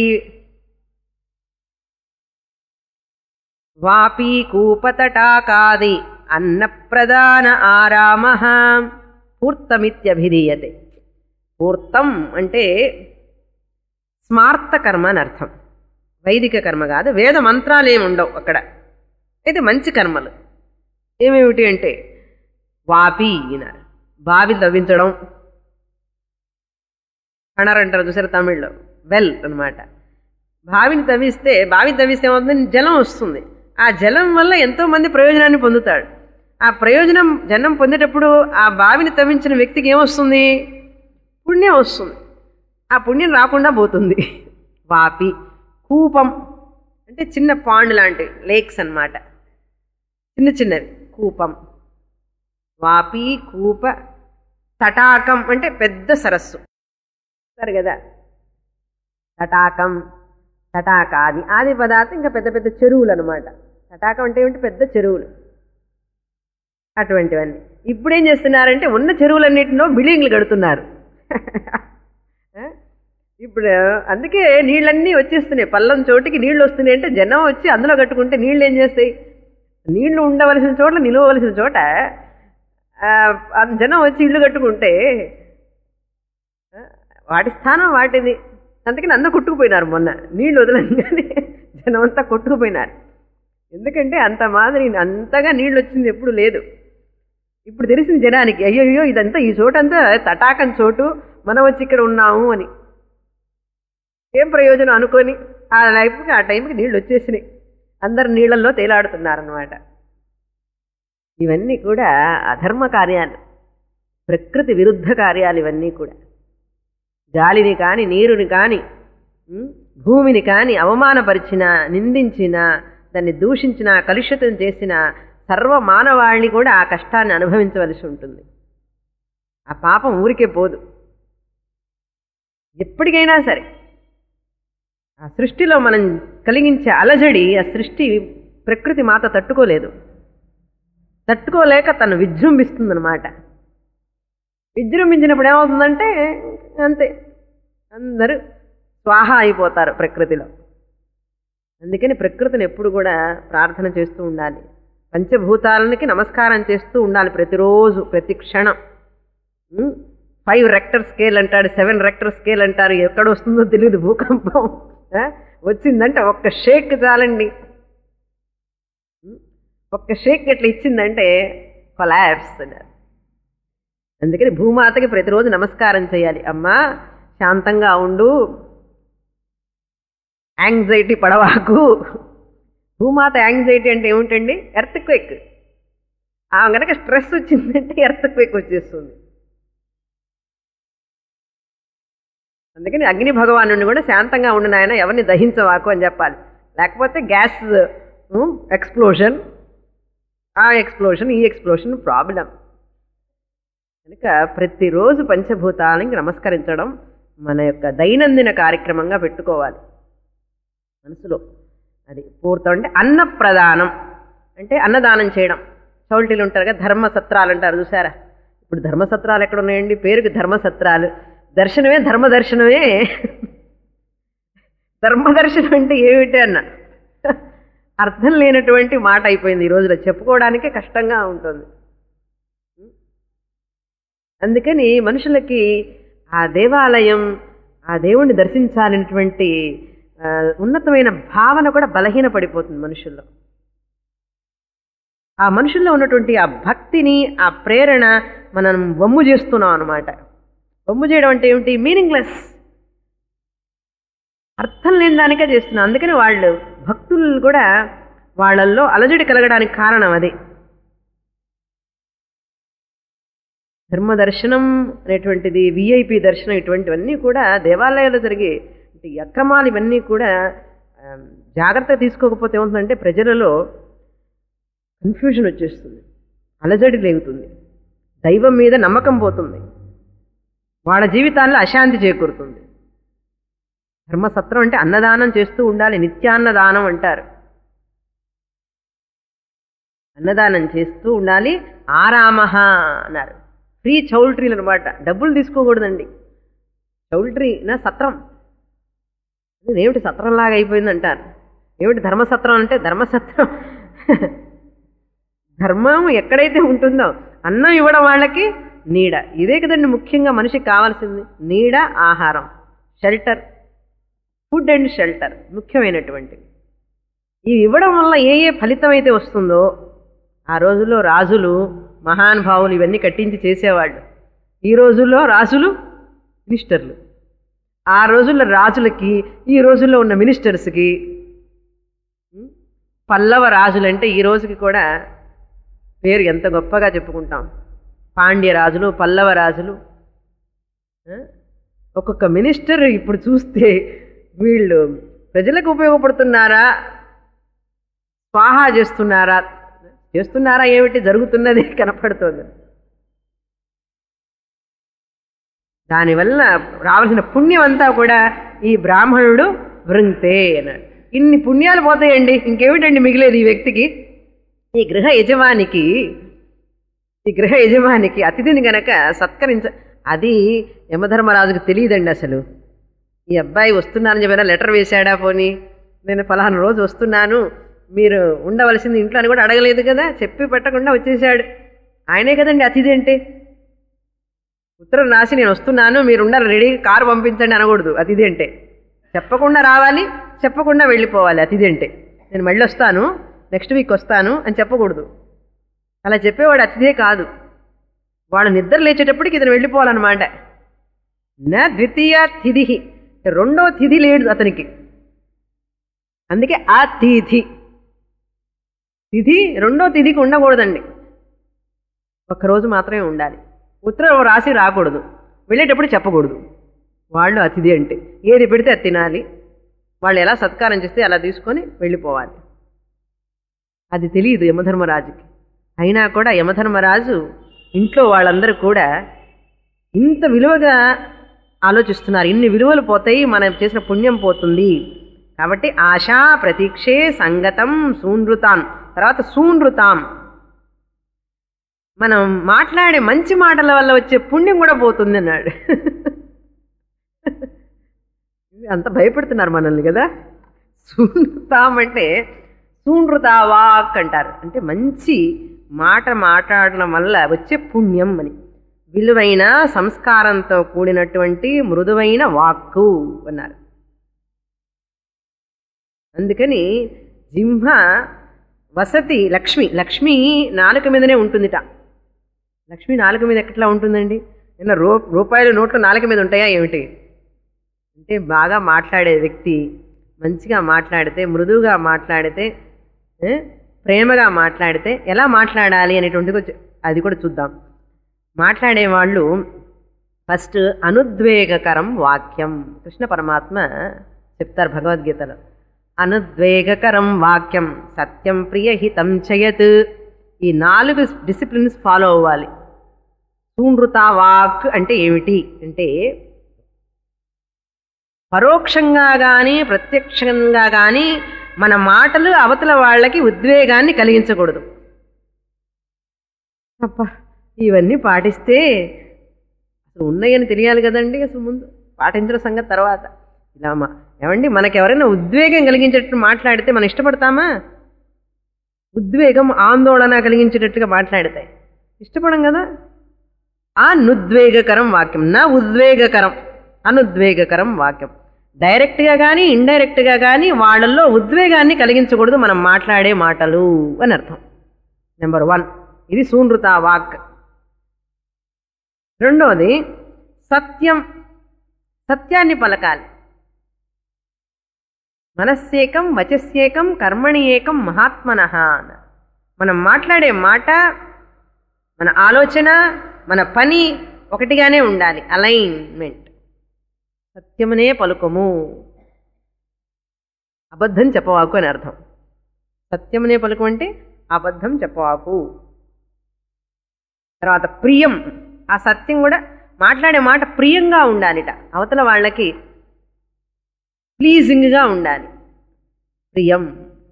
వాపీ కూపతటాకాది అన్నప్రదాన ఆరామ పూర్తమిత్యభిధీయతే. పూర్తం అంటే స్మార్త కర్మ అని అర్థం. వైదిక కర్మ కాదు, వేద మంత్రాలు ఏమి ఉండవు అక్కడ. అయితే మంచి కర్మలు ఏమేమిటి అంటే వాపి అన్నారు, బావి తవ్వించడం. కణరంటారు చూసారు తమిళ్లో, వెల్ అన్నమాట. బావి తవ్విస్తే ఏమవుతుంది? జలం వస్తుంది. ఆ జలం వల్ల ఎంతో మంది ప్రయోజనాన్ని పొందుతాడు. ఆ ప్రయోజనం జనం పొందేటప్పుడు ఆ బావిని తవ్వించిన వ్యక్తికి ఏమొస్తుంది? పుణ్యం వస్తుంది. ఆ పుణ్యం రాకుండా పోతుంది. వాపి. కూపం అంటే చిన్న పాండ్ లాంటి లేక్స్ అన్నమాట, చిన్న చిన్నవి కూపం. వాపి, కూప. తటాకం అంటే పెద్ద సరస్సు, సరే కదా. తటాకం, తటాకాది, ఆది పదార్థం ఇంకా పెద్ద పెద్ద చెరువులు అనమాట. తటాకం అంటే ఏమిటి? పెద్ద చెరువులు. అటువంటివన్నీ ఇప్పుడేం చేస్తున్నారంటే ఉన్న చెరువులన్నింటిలో బిల్డింగ్లు కడుతున్నారు. ఇప్పుడు అందుకే నీళ్ళన్నీ వచ్చేస్తున్నాయి, పల్లం చోటికి నీళ్ళు వస్తున్నాయి అంటే జనం వచ్చి అందులో కట్టుకుంటే నీళ్ళు ఏం చేస్తాయి? నీళ్లు ఉండవలసిన చోట్ల నిలవలసిన చోట జనం వచ్చి ఇల్లు కట్టుకుంటే వాటి స్థానం వాటిది. అందుకని అందరూ కొట్టుకుపోయినారు. మొన్న నీళ్ళు వదలంగానే జనం అంతా కొట్టుకుపోయినారు. ఎందుకంటే అంత మాదిరి అంతగా నీళ్ళు వచ్చింది ఎప్పుడు లేదు. ఇప్పుడు తెలిసింది జనానికి, అయ్యో ఇదంతా ఈ చోటంతా తటాకని చోటు, మనం వచ్చి ఇక్కడ ఉన్నాము అని. ఏం ప్రయోజనం అనుకొని ఆ టైంకి నీళ్ళు వచ్చేసినాయి, అందరు నీళ్ళల్లో తేలాడుతున్నారన్నమాట. ఇవన్నీ కూడా అధర్మ కార్యాలు, ప్రకృతి విరుద్ధ కార్యాలు ఇవన్నీ కూడా. గాలిని కానీ, నీరుని కానీ, భూమిని కానీ అవమానపరిచిన, నిందించిన, దాన్ని దూషించిన, కలుషితం చేసిన సర్వ మానవాళిని కూడా ఆ కష్టాన్ని అనుభవించవలసి ఉంటుంది. ఆ పాపం ఊరికే పోదు. ఎప్పటికైనా సరే ఆ సృష్టిలో మనం కలిగించే అలజడి, ఆ సృష్టి ప్రకృతి మాత తట్టుకోలేదు. తట్టుకోలేక తను విజృంభిస్తుందన్నమాట. విజృంభించినప్పుడు ఏమవుతుందంటే అంతే, అందరూ స్వాహ అయిపోతారు ప్రకృతిలో. అందుకని ప్రకృతిని ఎప్పుడు కూడా ప్రార్థన చేస్తూ ఉండాలి. పంచభూతాలకి నమస్కారం చేస్తూ ఉండాలి ప్రతిరోజు, ప్రతి క్షణం. 5 రెక్టర్ స్కేల్ అంటాడు, 7 రెక్టర్ స్కేల్ అంటారు. ఎక్కడ వస్తుందో తెలియదు భూకంపం. వచ్చిందంటే ఒక్క షేక్ చాలండి. ఒక్క షేక్ ఎట్లా ఇచ్చిందంటే కొలాప్స్ అన్నారు. అందుకని భూమాతకి ప్రతిరోజు నమస్కారం చేయాలి. అమ్మా శాంతంగా ఉండు, యాంగ్జైటీ పడవాకు. భూమాత యాంగ్జైటీ అంటే ఏమిటండి? Earthquake. కనుక స్ట్రెస్ వచ్చిందంటే ఎర్త్ క్వేక్ వచ్చేస్తుంది. అందుకని అగ్ని భగవాను కూడా శాంతంగా ఉండిన ఆయన, ఎవరిని దహించవాకు అని చెప్పాలి. లేకపోతే గ్యాస్ ఎక్స్ప్లోషన్, ఆ ఎక్స్ప్లోషన్, ఈ ఎక్స్ప్లోషన్ ప్రాబ్లం. కనుక ప్రతిరోజు పంచభూతాలకి నమస్కరించడం మన యొక్క దైనందిన కార్యక్రమంగా పెట్టుకోవాలి మనసులో. అది పూర్తం అంటే అన్నప్రదానం అంటే అన్నదానం చేయడం. చౌల్టీలు ఉంటారు కదా, ధర్మసత్రాలు అంటారు చూసారా. ఇప్పుడు ధర్మసత్రాలు ఎక్కడ ఉన్నాయండి? పేరుకి ధర్మసత్రాలు. దర్శనమే ధర్మదర్శనమే. ధర్మదర్శనం అంటే ఏమిటి అన్న అర్థం లేనటువంటి మాట అయిపోయింది ఈ రోజులో, చెప్పుకోవడానికే కష్టంగా ఉంటుంది. అందుకని మనుషులకి ఆ దేవాలయం, ఆ దేవుణ్ణి దర్శించాలనేటువంటి ఉన్నతమైన భావన కూడా బలహీనపడిపోతుంది మనుషుల్లో. ఆ మనుషుల్లో ఉన్నటువంటి ఆ భక్తిని, ఆ ప్రేరణ మనం వమ్ము చేస్తున్నాం అన్నమాట. వమ్ము చేయడం అంటే ఏమిటి? మీనింగ్లెస్, అర్థం లేని దానికే చేస్తున్నాం. అందుకని వాళ్ళు భక్తులు కూడా వాళ్ళల్లో అలజడి కలగడానికి కారణం అది. ధర్మదర్శనం అనేటువంటిది, విఐపి దర్శనం, ఇటువంటివన్నీ కూడా దేవాలయాల్లో జరిగే ఈ అక్రమాలు ఇవన్నీ కూడా జాగ్రత్త తీసుకోకపోతే ఏమవుతుందంటే ప్రజలలో కన్ఫ్యూజన్ వచ్చేస్తుంది, అలజడి లేగుతుంది, దైవం మీద నమ్మకం పోతుంది, వాళ్ళ జీవితాల్లో అశాంతి చేకూరుతుంది. ధర్మసత్రం అంటే అన్నదానం చేస్తూ ఉండాలి, నిత్యాన్నదానం అంటారు. అన్నదానం చేస్తూ ఉండాలి. ఆరామహ అన్నారు. ఫ్రీ చౌల్ట్రీలు అనమాట, డబ్బులు తీసుకోకూడదండి. చౌల్ట్రీ నా సత్రం, ఏమిటి సత్రంలాగా అయిపోయింది అంటారు. ఏమిటి ధర్మసత్రం అంటే? ధర్మసత్రం ధర్మం ఎక్కడైతే ఉంటుందో అన్నం ఇవ్వడం, వాళ్ళకి నీడ, ఇదే కదండి ముఖ్యంగా మనిషికి కావాల్సింది. నీడ, ఆహారం, షెల్టర్, ఫుడ్ అండ్ షెల్టర్ ముఖ్యమైనటువంటివి. ఇవి ఇవ్వడం వల్ల ఏ ఏ ఫలితం అయితే వస్తుందో, ఆ రోజుల్లో రాజులు, మహానుభావులు ఇవన్నీ కట్టించి చేసేవాళ్ళు. ఈ రోజుల్లో రాజులు, మినిస్టర్లు. ఆ రోజుల్లో రాజులకి, ఈ రోజుల్లో ఉన్న మినిస్టర్స్కి, పల్లవ రాజులంటే ఈ రోజుకి కూడా పేరు ఎంత గొప్పగా చెప్పుకుంటాం. పాండ్య రాజులు, పల్లవ రాజులు. ఒక్కొక్క మినిస్టర్ ఇప్పుడు చూస్తే వీళ్ళు ప్రజలకు ఉపయోగపడుతున్నారా, స్వాహా చేస్తున్నారా ఏమిటి జరుగుతున్నది కనపడుతుంది. దానివల్ల రావాల్సిన పుణ్యం అంతా కూడా ఈ బ్రాహ్మణుడు వృంతే అన్నాడు. ఇన్ని పుణ్యాలు పోతాయండి, ఇంకేమిటండి మిగిలేదు ఈ వ్యక్తికి. ఈ గృహ యజమానికి అతిథిని గనక సత్కరించ, అది యమధర్మరాజుకు తెలియదండి అసలు. ఈ అబ్బాయి వస్తున్నానని చెప్పినా లెటర్ వేశాడా పోనీ, నేను ఫలానా రోజు వస్తున్నాను మీరు ఉండవలసింది ఇంట్లో అని కూడా అడగలేదు కదా, చెప్పి పెట్టకుండా వచ్చేసాడు. ఆయనే కదండి అతిథి అంటే. ఉత్తరం రాసి నేను వస్తున్నాను మీరు ఉండాలి రెడీ కారు పంపించండి అనకూడదు అతిథి అంటే. చెప్పకుండా రావాలి, చెప్పకుండా వెళ్ళిపోవాలి అతిథి అంటే. నేను మళ్ళీ వస్తాను, నెక్స్ట్ వీక్ వస్తాను అని చెప్పకూడదు. అలా చెప్పేవాడు అతిథే కాదు. వాడు నిద్ర లేచేటప్పటికి ఇతను వెళ్ళిపోవాలన్నమాట. నా ద్వితీయ తిథి, రెండో తిథి లేడు అతనికి. అందుకే ఆ తిథి రెండో తిథికి ఉండకూడదండి, ఒక్కరోజు మాత్రమే ఉండాలి. ఉత్తరం రాసి రాకూడదు, వెళ్ళేటప్పుడు చెప్పకూడదు. వాళ్ళు అతిథి అంటే ఏది పెడితే అది తినాలి, వాళ్ళు ఎలా సత్కారం చేస్తే అలా తీసుకొని వెళ్ళిపోవాలి. అది తెలియదు యమధర్మరాజుకి. అయినా కూడా యమధర్మరాజు ఇంట్లో వాళ్ళందరూ కూడా ఇంత విలువగా ఆలోచిస్తున్నారు. ఇన్ని విలువలు పోతాయి, మనం చేసిన పుణ్యం పోతుంది కాబట్టి ఆశా ప్రతీక్షే సంగతం సూనృతాం. తర్వాత సూనృతాం, మనం మాట్లాడే మంచి మాటల వల్ల వచ్చే పుణ్యం కూడా పోతుంది అన్నాడు. అంత భయపెడుతున్నారు మనల్ని కదా. సూనృతాం అంటే సూనృతా వాక్ అంటారు, అంటే మంచి మాట మాట్లాడడం వల్ల వచ్చే పుణ్యం అని. విలువైన సంస్కారంతో కూడినటువంటి మృదువైన వాక్కు అన్నారు. అందుకని జింహ వసతి లక్ష్మి, లక్ష్మి నాలుక మీదనే ఉంటుందిట. లక్ష్మి నాలుక మీద ఎట్లా ఉంటుందండి? ఏమన్నా రూపాయలు నోట్లు నాలుక మీద ఉంటాయా ఏమిటి? అంటే బాగా మాట్లాడే వ్యక్తి మంచిగా మాట్లాడితే, మృదువుగా మాట్లాడితే, ప్రేమగా మాట్లాడితే ఎలా మాట్లాడాలి అనేటువంటిది అది కూడా చూద్దాం. మాట్లాడేవాళ్ళు ఫస్ట్ అనుద్వేగకరం వాక్యం, కృష్ణ పరమాత్మ చెప్తారు భగవద్గీతలో. అనుద్వేగకరం వాక్యం సత్యం ప్రియహితం చయత్. ఈ 4 డిసిప్లిన్స్ ఫాలో అవ్వాలి. సూనృతా వాక్ అంటే ఏమిటి అంటే పరోక్షంగా కానీ ప్రత్యక్షంగా కానీ మన మాటలు అవతల వాళ్ళకి ఉద్వేగాన్ని కలిగించకూడదు. అబ్బా ఇవన్నీ పాటిస్తే అసలు ఉన్నాయని తెలియాలి కదండి. అసలు ముందు పాటించిన సంగతి తర్వాత ఇలా ఏమండి మనకెవరైనా ఉద్వేగం కలిగించేటట్టు మాట్లాడితే మనం ఇష్టపడతామా? ఉద్వేగం ఆందోళన కలిగించేటట్టుగా మాట్లాడితే ఇష్టపడం కదా. అనుద్వేగకరం వాక్యం, నా ఉద్వేగకరం, అనుద్వేగకరం వాక్యం. డైరెక్ట్గా కానీ ఇండైరెక్ట్గా కానీ వాళ్ళల్లో ఉద్వేగాన్ని కలిగించకూడదు మనం మాట్లాడే మాటలు అని అర్థం. నెంబర్ 1 ఇది సూనృతా వాక్. రెండోది సత్యం, సత్యాన్ని పలకాలి. మనస్సేకం వచస్యేకం కర్మణి ఏకం మహాత్మనః. మనం మాట్లాడే మాట, మన ఆలోచన, మన పని ఒకటిగానే ఉండాలి, అలైన్మెంట్. సత్యమునే పలుకము, అబద్ధం చెప్పవాకు అని అర్థం. సత్యమునే పలుకు అంటే అబద్ధం చెప్పవాకు. తర్వాత ప్రియం, ఆ సత్యం కూడా మాట్లాడే మాట ప్రియంగా ఉండాలిట, అవతల వాళ్ళకి ప్లీజింగ్గా ఉండాలి. ప్రియం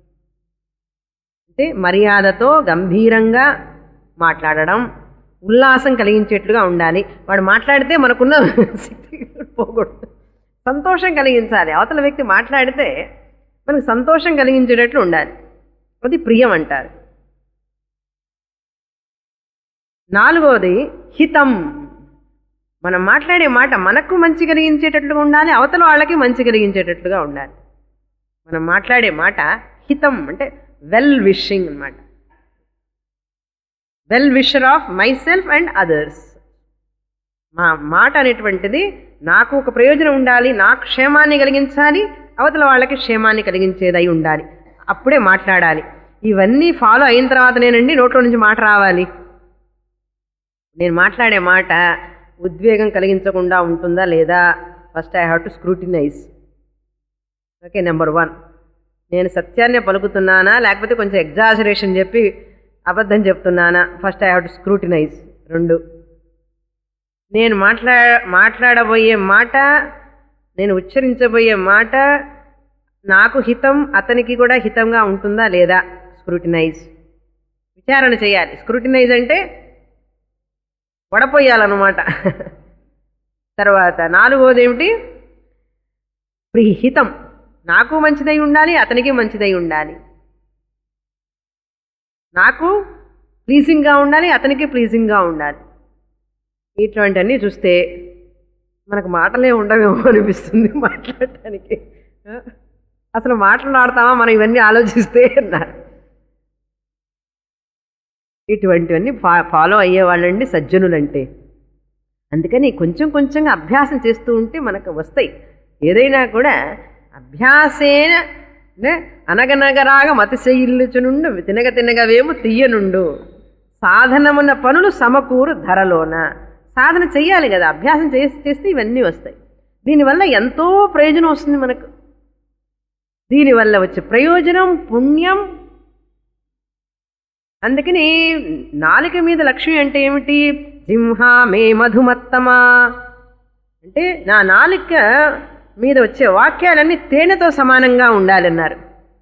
అంటే మర్యాదతో గంభీరంగా మాట్లాడడం, ఉల్లాసం కలిగించేట్లుగా ఉండాలి. వాడు మాట్లాడితే మనకున్న శక్తి పోకూడదు, సంతోషం కలిగించాలి. అవతల వ్యక్తి మాట్లాడితే మనకు సంతోషం కలిగించేటట్లు ఉండాలి, అది ప్రియం అంటారు. 4వది హితం, మనం మాట్లాడే మాట మనకు మంచి కలిగించేటట్లుగా ఉండాలి, అవతల వాళ్ళకి మంచి కలిగించేటట్లుగా ఉండాలి. మనం మాట్లాడే మాట హితం అంటే వెల్ విషింగ్ అన్నమాట. Well wisher of myself and others. మా మాట అనేటువంటిది నాకు ఒక ప్రయోజనం ఉండాలి, నాకు క్షేమాన్ని కలిగించాలి, అవతల వాళ్ళకి క్షేమాన్ని కలిగించేదై ఉండాలి, అప్పుడే మాట్లాడాలి. ఇవన్నీ ఫాలో అయిన తర్వాతనేనండి నోట్లో నుంచి మాట రావాలి. నేను మాట్లాడే మాట ఉద్వేగం కలిగించకుండా ఉంటుందా లేదా, first I have to scrutinise. Okay, number 1 నేను సత్యాన్ని పలుకుతున్నానా లేకపోతే కొంచెం ఎగ్జాజరేషన్ చెప్పి అబద్ధం చెప్తున్నానా, first I have to scrutinise. 2 నేను మాట్లాడబోయే మాట, నేను ఉచ్చరించబోయే మాట నాకు హితం, అతనికి కూడా హితంగా ఉంటుందా లేదా, స్క్రూటినైజ్. విచారణ చేయాలి. స్క్రూటినైజ్ అంటే వడపోయాలన్నమాట. తర్వాత 4వది ఏమిటి, ప్రీహితం, నాకు మంచిదై ఉండాలి, అతనికి మంచిదై ఉండాలి. నాకు ప్లీజింగ్గా ఉండాలి, అతనికి ప్లీజింగ్గా ఉండాలి. ఇటువంటివన్నీ చూస్తే మనకు మాటలే ఉండవేమో అనిపిస్తుంది మాట్లాడటానికి. అసలు మాట్లాడతామా మనం ఇవన్నీ ఆలోచిస్తే అన్నారు. ఇటువంటివన్నీ ఫాలో అయ్యేవాళ్ళండి సజ్జనులంటే. అందుకని కొంచెం కొంచెంగా అభ్యాసం చేస్తూ ఉంటే మనకు వస్తాయి. ఏదైనా కూడా అభ్యాసేన అనగనగరాగ మతిశయిల్లుచునుండు తినగ తినగవేమో తీయనుండు సాధనమున్న పనులు సమకూరు ధరలోన. సాధన చెయ్యాలి కదా, అభ్యాసం చేస్తే ఇవన్నీ వస్తాయి. దీనివల్ల ఎంతో ప్రయోజనం వస్తుంది మనకు. దీనివల్ల వచ్చే ప్రయోజనం పుణ్యం. అందుకని నాలుక మీద లక్ష్మి అంటే ఏమిటి? జింహ మే మధుమత్తమా అంటే నా నాలుక మీద వచ్చే వాక్యాలన్నీ తేనెతో సమానంగా ఉండాలన్నారు.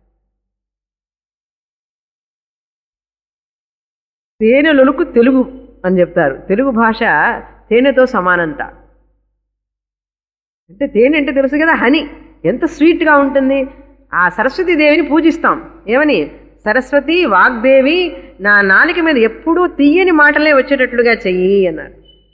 తేనెలొలుకు తెలుగు అని చెప్తారు. తెలుగు భాష తేనెతో సమానంట. అంటే తేనె అంటే తెలుసు కదా, హనీ ఎంత స్వీట్గా ఉంటుంది. ఆ సరస్వతీదేవిని పూజిస్తాం. ఏమని? సరస్వతి వాగ్దేవి నా నాలుక మీద ఎప్పుడూ తీయని మాటలే వచ్చేటట్లుగా చెయ్యి అన్నారు.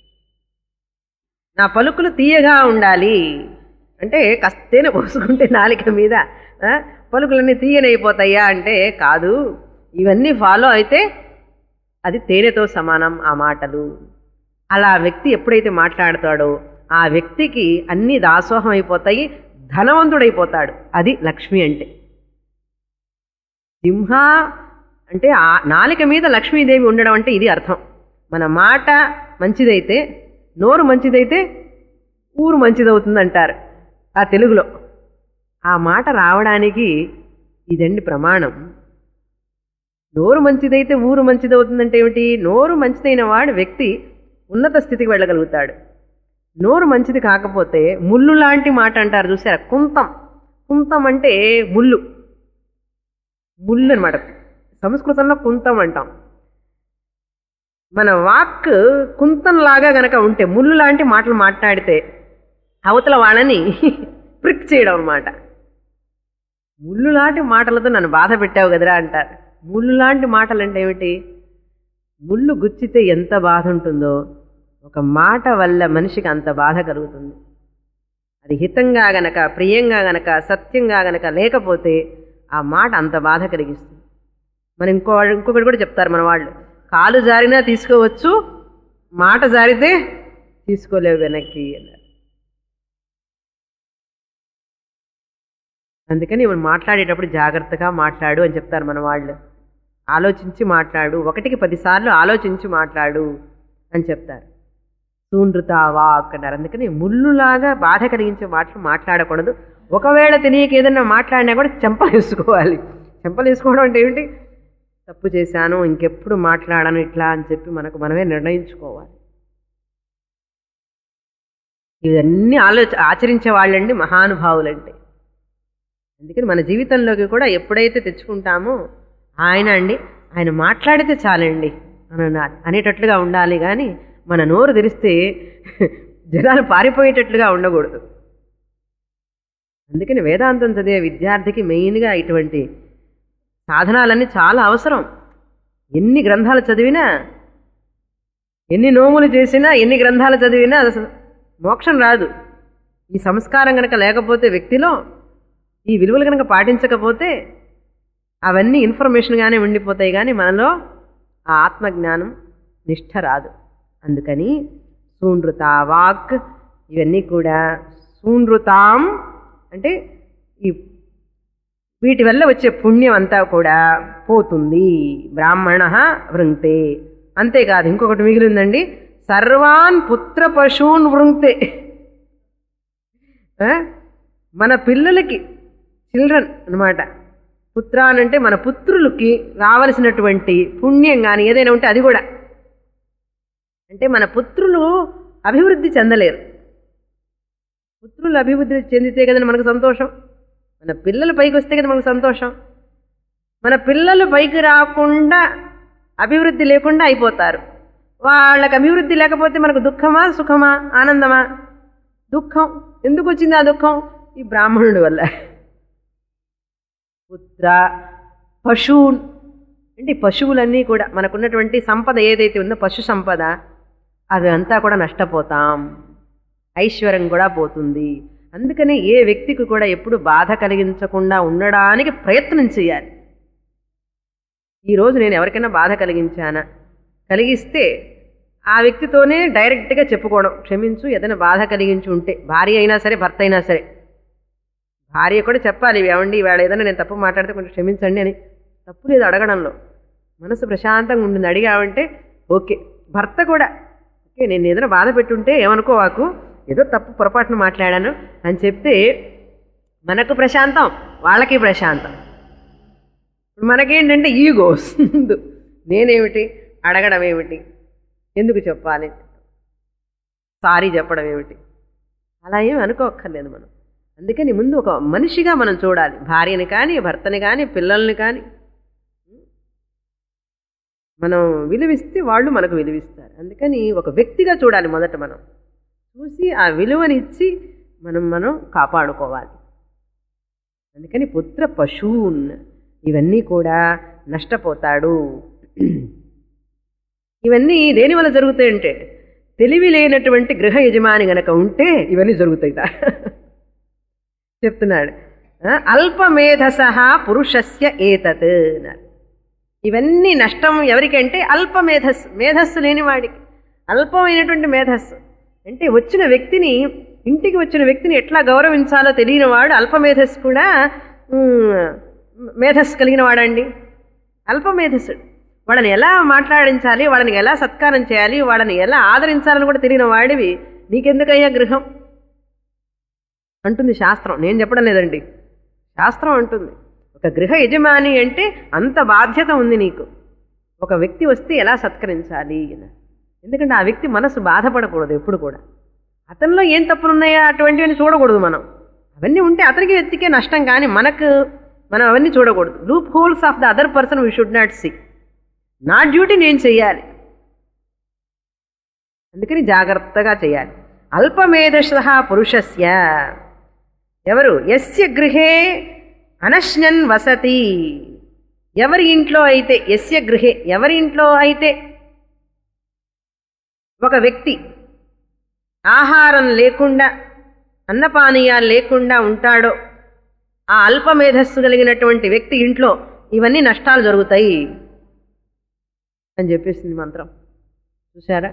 నా పలుకులు తీయగా ఉండాలి అంటే కాస్త తేనె పోసుకుంటే నాలుక మీద పలుకులన్నీ తీయనైపోతాయా అంటే కాదు. ఇవన్నీ ఫాలో అయితే అది తేనెతో సమానం ఆ మాటలు. అలా వ్యక్తి ఎప్పుడైతే మాట్లాడతాడో ఆ వ్యక్తికి అన్నీ దాసోహం అయిపోతాయి, ధనవంతుడైపోతాడు. అది లక్ష్మి అంటే. సింహ అంటే ఆ నాలుక మీద లక్ష్మీదేవి ఉండడం అంటే ఇది అర్థం. మన మాట మంచిదైతే, నోరు మంచిదైతే ఊరు మంచిదవుతుంది అంటారు ఆ తెలుగులో. ఆ మాట రావడానికి ఇదండి ప్రమాణం. నోరు మంచిదైతే ఊరు మంచిదవుతుందంటే ఏమిటి? నోరు మంచిదైన వాడు వ్యక్తి ఉన్నత స్థితికి వెళ్ళగలుగుతాడు. నోరు మంచిది కాకపోతే ముళ్ళు లాంటి మాట అంటారు చూసారా, కుంతం. కుంతం అంటే ముళ్ళు, ముళ్ళు అనమాట. సంస్కృతంలో కుంతం అంటాం. మన వాక్ కుంతంలాగా గనక ఉంటే, ముళ్ళు లాంటి మాటలు మాట్లాడితే అవతల వాళ్ళని ప్రిక్ చేయడం అనమాట. ముళ్ళు లాంటి మాటలతో నన్ను బాధ పెట్టావు కదరా అంటారు. ముళ్ళు లాంటి మాటలు అంటే ఏమిటి? ముళ్ళు గుచ్చితే ఎంత బాధ ఉంటుందో ఒక మాట వల్ల మనిషికి అంత బాధ కలుగుతుంది. అది హితంగా గనక, ప్రియంగా గనక, సత్యంగా గనక లేకపోతే ఆ మాట అంత బాధ కలిగిస్తుంది. మనం ఇంకొకటి కూడా చెప్తారు మన వాళ్ళు, కాలు జారినా తీసుకోవచ్చు, మాట జారితే తీసుకోలేవు వెనక్కి అన్నారు. అందుకని మనం మాట్లాడేటప్పుడు జాగ్రత్తగా మాట్లాడు అని చెప్తారు మన వాళ్ళు. ఆలోచించి మాట్లాడు, 1కి 10 సార్లు ఆలోచించి మాట్లాడు అని చెప్తారు. సూనృతా వాక్ అన్నారు. అందుకని ముళ్ళులాగా బాధ కలిగించే మాటలు మాట్లాడకూడదు. ఒకవేళ తెలియక ఏదైనా మాట్లాడినా కూడా చెంపలు వేసుకోవాలి. చెంపలు వేసుకోవడం అంటే ఏమిటి? తప్పు చేశాను, ఇంకెప్పుడు మాట్లాడను ఇట్లా అని చెప్పి మనమే నిర్ణయించుకోవాలి. ఇవన్నీ ఆచరించే వాళ్ళండి మహానుభావులంటే. అందుకని మన జీవితంలోకి కూడా ఎప్పుడైతే తెచ్చుకుంటామో ఆయన మాట్లాడితే చాలండి అనేటట్లుగా ఉండాలి. కానీ మన నోరు తెరిస్తే జనాలు పారిపోయేటట్లుగా ఉండకూడదు. అందుకని వేదాంతం చదివే విద్యార్థికి మెయిన్గా ఇటువంటి సాధనాలన్నీ చాలా అవసరం. ఎన్ని గ్రంథాలు చదివినా, ఎన్ని నోములు చేసినా, ఎన్ని గ్రంథాలు చదివినా మోక్షం రాదు. ఈ సంస్కారం కనుక లేకపోతే వ్యక్తిలో, ఈ విలువలు కనుక పాటించకపోతే అవన్నీ ఇన్ఫర్మేషన్గానే ఉండిపోతాయి, కానీ మనలో ఆ ఆత్మజ్ఞానం నిష్ఠ రాదు. అందుకని సూనృత వాక్ ఇవన్నీ కూడా, సూనృతాం అంటే ఈ వీటి వల్ల వచ్చే పుణ్యం అంతా కూడా పోతుంది. బ్రాహ్మణ వృంక్తే. అంతేకాదు ఇంకొకటి మిగిలిందండి, సర్వాన్ పుత్ర పశూన్ వృంక్తే. మన పిల్లలకి, చిల్డ్రన్ అనమాట. పుత్ర అంటే మన పుత్రులకి రావలసినటువంటి పుణ్యం కానీ ఏదైనా ఉంటే అది కూడా. అంటే మన పుత్రులు అభివృద్ధి చెందలేరు. పుత్రులు అభివృద్ధి చెందితే కదండి మనకు సంతోషం. మన పిల్లలు పైకి వస్తే కదా మనకు సంతోషం. మన పిల్లలు పైకి రాకుండా, అభివృద్ధి లేకుండా అయిపోతారు. వాళ్ళకి అభివృద్ధి లేకపోతే మనకు దుఃఖమా, సుఖమా, ఆనందమా? దుఃఖం. ఎందుకు వచ్చింది ఆ దుఃఖం? ఈ బ్రాహ్మణుడి వల్ల. పుత్ర పశూన్ అంటే పశువులన్నీ కూడా మనకున్నటువంటి సంపద ఏదైతే ఉందో పశు సంపద అదంతా కూడా నష్టపోతాం, ఐశ్వర్యం కూడా పోతుంది. అందుకనే ఏ వ్యక్తికి కూడా ఎప్పుడు బాధ కలిగించకుండా ఉండడానికి ప్రయత్నం చేయాలి. ఈరోజు నేను ఎవరికైనా బాధ కలిగించానా, కలిగిస్తే ఆ వ్యక్తితోనే డైరెక్ట్గా చెప్పుకోవడం, క్షమించు ఏదైనా బాధ కలిగించి ఉంటే, భార్య అయినా సరే భర్త అయినా సరే. భార్య కూడా చెప్పాలి, ఏమండి ఇవాళ ఏదైనా నేను తప్పు మాట్లాడితే కొంచెం క్షమించండి అని. తప్పు లేదు అడగడంలో, మనసు ప్రశాంతంగా ఉంటుంది. అడిగామంటే ఓకే. భర్త కూడా ఓకే నేను ఏదైనా బాధ పెట్టుంటే ఏమనుకోవాకు, ఏదో తప్పు పొరపాటును మాట్లాడాను అని చెప్తే మనకు ప్రశాంతం, వాళ్ళకి ప్రశాంతం. మనకేంటంటే ఈగోస్, నేనేమిటి అడగడం ఏమిటి, ఎందుకు చెప్పాలి, సారీ చెప్పడం ఏమిటి, అలా ఏమి అనుకోక్కర్లేదు మనం. అందుకని ముందు ఒక మనిషిగా మనం చూడాలి, భార్యని కానీ భర్తని కానీ పిల్లల్ని కానీ మనం విలువిస్తే వాళ్ళు మనకు విలువిస్తారు. అందుకని ఒక వ్యక్తిగా చూడాలి మొదట, మనం చూసి ఆ విలువనిచ్చి మనం కాపాడుకోవాలి. అందుకని పుత్ర పశూన్ ఇవన్నీ కూడా నష్టపోతాడు. ఇవన్నీ దేనివల్ల జరుగుతాయంటే తెలివి లేనటువంటి గృహ యజమాని గనక ఉంటే ఇవన్నీ జరుగుతాయిట చెప్తున్నాడు. అల్పమేధసః పురుషస్య ఏతత్ అన్నారు. ఇవన్నీ నష్టం ఎవరికంటే అల్ప మేధస్సు లేని వాడికి. అల్పమైనటువంటి మేధస్సు అంటే వచ్చిన వ్యక్తిని, ఇంటికి వచ్చిన వ్యక్తిని ఎట్లా గౌరవించాలో తెలియని వాడు అల్పమేధస్సు కూడా మేధస్సు కలిగిన వాడండి. అల్పమేధస్సుడు వాళ్ళని ఎలా మాట్లాడించాలి, వాళ్ళని ఎలా సత్కారం చేయాలి, వాళ్ళని ఎలా ఆదరించాలని కూడా తెలియని వాడివి నీకెందుకయ్యా గృహం అంటుంది శాస్త్రం. నేను చెప్పడం లేదండి, శాస్త్రం అంటుంది. ఒక గృహ యజమాని అంటే అంత బాధ్యత ఉంది నీకు. ఒక వ్యక్తి వస్తే ఎలా సత్కరించాలి, ఎందుకంటే ఆ వ్యక్తి మనసు బాధపడకూడదు ఎప్పుడు కూడా. అతనిలో ఏం తప్పులున్నాయా అటువంటివన్నీ చూడకూడదు మనం. అవన్నీ ఉంటే అతనికి వ్యక్తికే నష్టం, కానీ మనం అవన్నీ చూడకూడదు. Loopholes of the other person we should not see. నా డ్యూటీ నేను చెయ్యాలి, అందుకని జాగ్రత్తగా చేయాలి. అల్పమేధసః పురుషస్య ఎవరు యస్య గృహే అనశ్నన్ వసతి, ఎవరి ఇంట్లో అయితే, యస్య గృహే ఎవరి ఇంట్లో అయితే ఒక వ్యక్తి ఆహారం లేకుండా అన్నపానీయాలు లేకుండా ఉంటాడో ఆ అల్పమేధస్సు కలిగినటువంటి వ్యక్తి ఇంట్లో ఇవన్నీ నష్టాలు జరుగుతాయి అని చెప్పేసింది మంత్రం. చూసారా?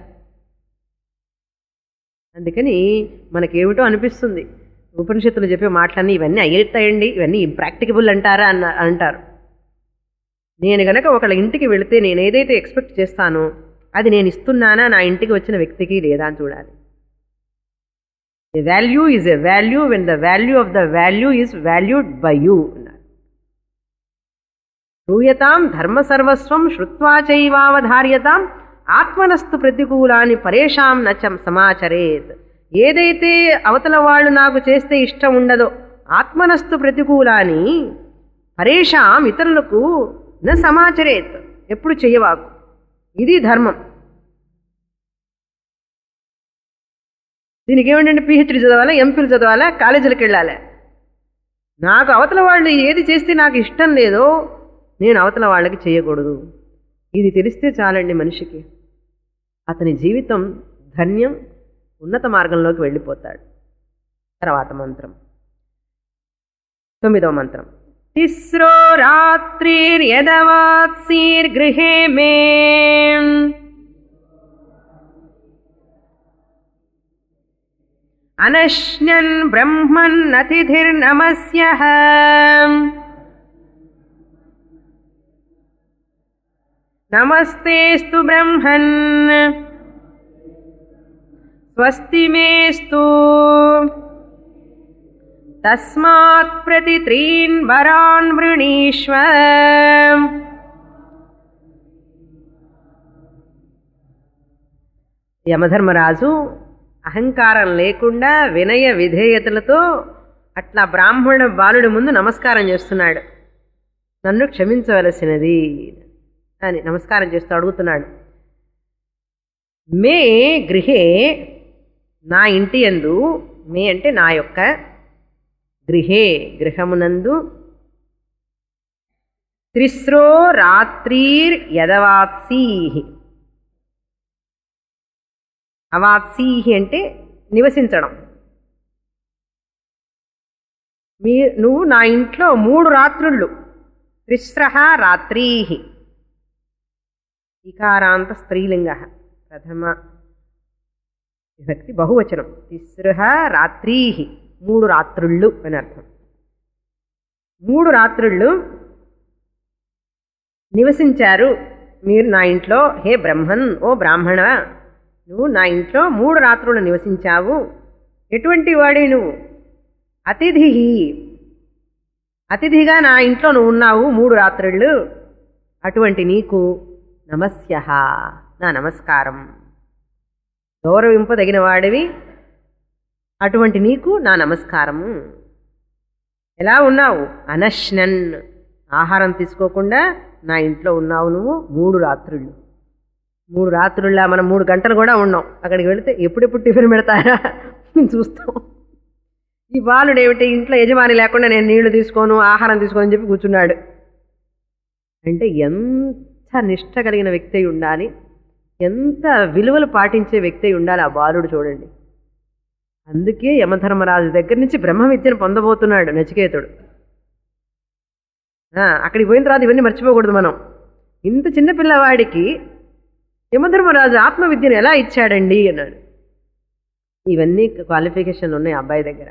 అందుకని మనకేమిటో అనిపిస్తుంది ఉపనిషత్తులు చెప్పే మాటలన్నీ ఇవన్నీ అయ్యేస్తాయండి, ఇవన్నీ ఇంప్రాక్టికబుల్ అంటారా అంటారు. నేను గనక ఒకళ్ళ ఇంటికి వెళితే నేను ఏదైతే ఎక్స్పెక్ట్ చేస్తానో అది నేను ఇస్తున్నానా నా ఇంటికి వచ్చిన వ్యక్తికి లేదా అని చూడాలి. A value is a value when the value of the value is valued by you. శ్రూయతాం ధర్మ సర్వస్వం శ్రుత్వా చైవావధార్యతాం ఆత్మనస్తు ప్రతికూలాని పరేషాం నచం సమాచరేత్. ఏదైతే అవతల వాళ్ళు నాకు చేస్తే ఇష్టం ఉండదో ఆత్మనస్తు ప్రతికూలాని పరేషాం ఇతరులకు న సమాచరేత్, ఎప్పుడు చెయ్యవాకు. ఇది ధర్మం. దీనికి ఏమిటంటే పిహెచ్డి చదవాలా, ఎంఫిల్ చదవాలా, కాలేజీలకు వెళ్ళాలి. నాకు అవతల వాళ్ళు ఏది చేస్తే నాకు ఇష్టం లేదో నేను అవతల వాళ్ళకి చేయకూడదు. ఇది తెలిస్తే చాలండి మనిషికి, అతని జీవితం ధన్యం, ఉన్నత మార్గంలోకి వెళ్ళిపోతాడు. తర్వాత మంత్రం 9వ మంత్రం. తిస్రో రాత్రిర్యదవాత్సీర్గృహే మే అనశ్నన్ బ్రహ్మన్ అతిథిర్నమస్యః నమస్తేస్తు బ్రహ్మన్ స్వస్తి మేస్తు తస్మాత్ ప్రతి త్రీన్ వరాన్ వృణీష్వ. యమధర్మరాజు అహంకారం లేకుండా వినయ విధేయతలతో అట్లా బ్రాహ్మణ బాలుడి ముందు నమస్కారం చేస్తున్నాడు. నన్ను క్షమించవలసినది అని నమస్కారం చేస్తూ అడుగుతున్నాడు. మే గృహే, నా ఇంటి యందు, మే అంటే నా యొక్క, గృహే గృహమునందు త్రిస్రో రాత్రిర్యదవాత్సీః. అవాత్సీః అంటే నివసించడం. నువ్వు నా ఇంట్లో 3 రాత్రుళ్ళు. త్రిస్రః రాత్రీః. ఇకారాంత స్త్రీలింగ ప్రథమ విభక్తి బహువచనం. తిస్రః రాత్రీః 3 రాత్రుళ్ళు అని అర్థం. 3 రాత్రుళ్ళు నివసించారు మీరు నా ఇంట్లో. హే బ్రహ్మన్, ఓ బ్రాహ్మణ, నువ్వు నా ఇంట్లో 3 రాత్రులు నివసించావు. ఎటువంటి వాడి నువ్వు? అతిథి. అతిథిగా నా ఇంట్లో నువ్వు ఉన్నావు 3 రాత్రుళ్ళు. అటువంటి నీకు నమస్యః, నా నమస్కారం. గౌరవింపదగిన వాడివి, అటువంటి నీకు నా నమస్కారము. ఎలా ఉన్నావు? అనశ్నన్, ఆహారం తీసుకోకుండా నా ఇంట్లో ఉన్నావు నువ్వు 3 రాత్రుళ్ళు. 3 రాత్రుళ్ళ మనం 3 గంటలు కూడా ఉన్నాం. అక్కడికి వెళితే ఎప్పుడెప్పుడు టిఫిన్ పెడతారా చూస్తాం. ఈ బాలుడు ఏమిటి, ఇంట్లో యజమాని లేకుండా నేను నీళ్లు తీసుకోను, ఆహారం తీసుకోను అని చెప్పి కూర్చున్నాడు. అంటే ఎంత నిష్ట కలిగిన వ్యక్తి అయి ఉండాలి, ఎంత విలువలు పాటించే వ్యక్తి అయి ఉండాలి ఆ బాలుడు. చూడండి, అందుకే యమధర్మరాజు దగ్గర నుంచి బ్రహ్మ విద్యను పొందబోతున్నాడు నచికేతుడు. అక్కడికి పోయిన తర్వాత ఇవన్నీ మర్చిపోకూడదు మనం. ఇంత చిన్న పిల్లవాడికి యమధర్మరాజు ఆత్మవిద్యను ఎలా ఇచ్చాడండి అన్నాడు. ఇవన్నీ క్వాలిఫికేషన్లు ఉన్నాయి అబ్బాయి దగ్గర.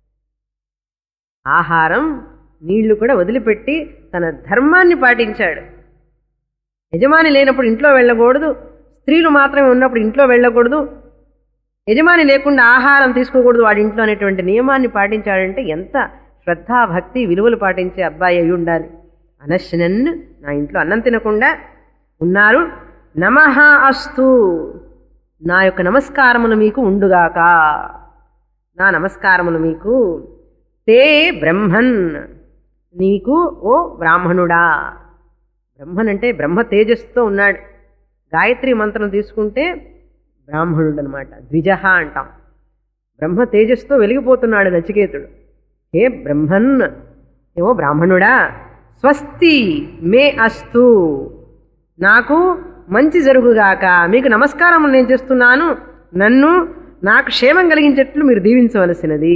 ఆహారం నీళ్లు కూడా వదిలిపెట్టి తన ధర్మాన్ని పాటించాడు. యజమాని లేనప్పుడు ఇంట్లో వెళ్ళకూడదు, స్త్రీలు మాత్రమే ఉన్నప్పుడు ఇంట్లో వెళ్ళకూడదు, యజమాని లేకుండా ఆహారం తీసుకోకూడదు వాడి ఇంట్లో అనేటువంటి నియమాన్ని పాటించాడంటే ఎంత శ్రద్ధాభక్తి విలువలు పాటించే అబ్బాయి అయి ఉండాలి. అనశ్నన్, నా ఇంట్లో అన్నం తినకుండా ఉన్నారు. నమః అస్తు, నా యొక్క నమస్కారములు మీకు ఉండుగాక, నా నమస్కారములు మీకు. తే బ్రహ్మన్, నీకు ఓ బ్రాహ్మణుడా. బ్రహ్మన్ అంటే బ్రహ్మ తేజస్సుతో ఉన్నాడు. గాయత్రి మంత్రం తీసుకుంటే బ్రాహ్మణుడు అనమాట, ద్విజహ అంటాం. బ్రహ్మ తేజస్సుతో వెలిగిపోతున్నాడు నచికేతుడు. హే బ్రహ్మన్, ఏవో బ్రాహ్మణుడా. స్వస్తి మే అస్తు, నాకు మంచి జరుగుగాక, మీకు నమస్కారం నేను చేస్తున్నాను, నాకు క్షేమం కలిగించేట్లు మీరు దీవించవలసినది.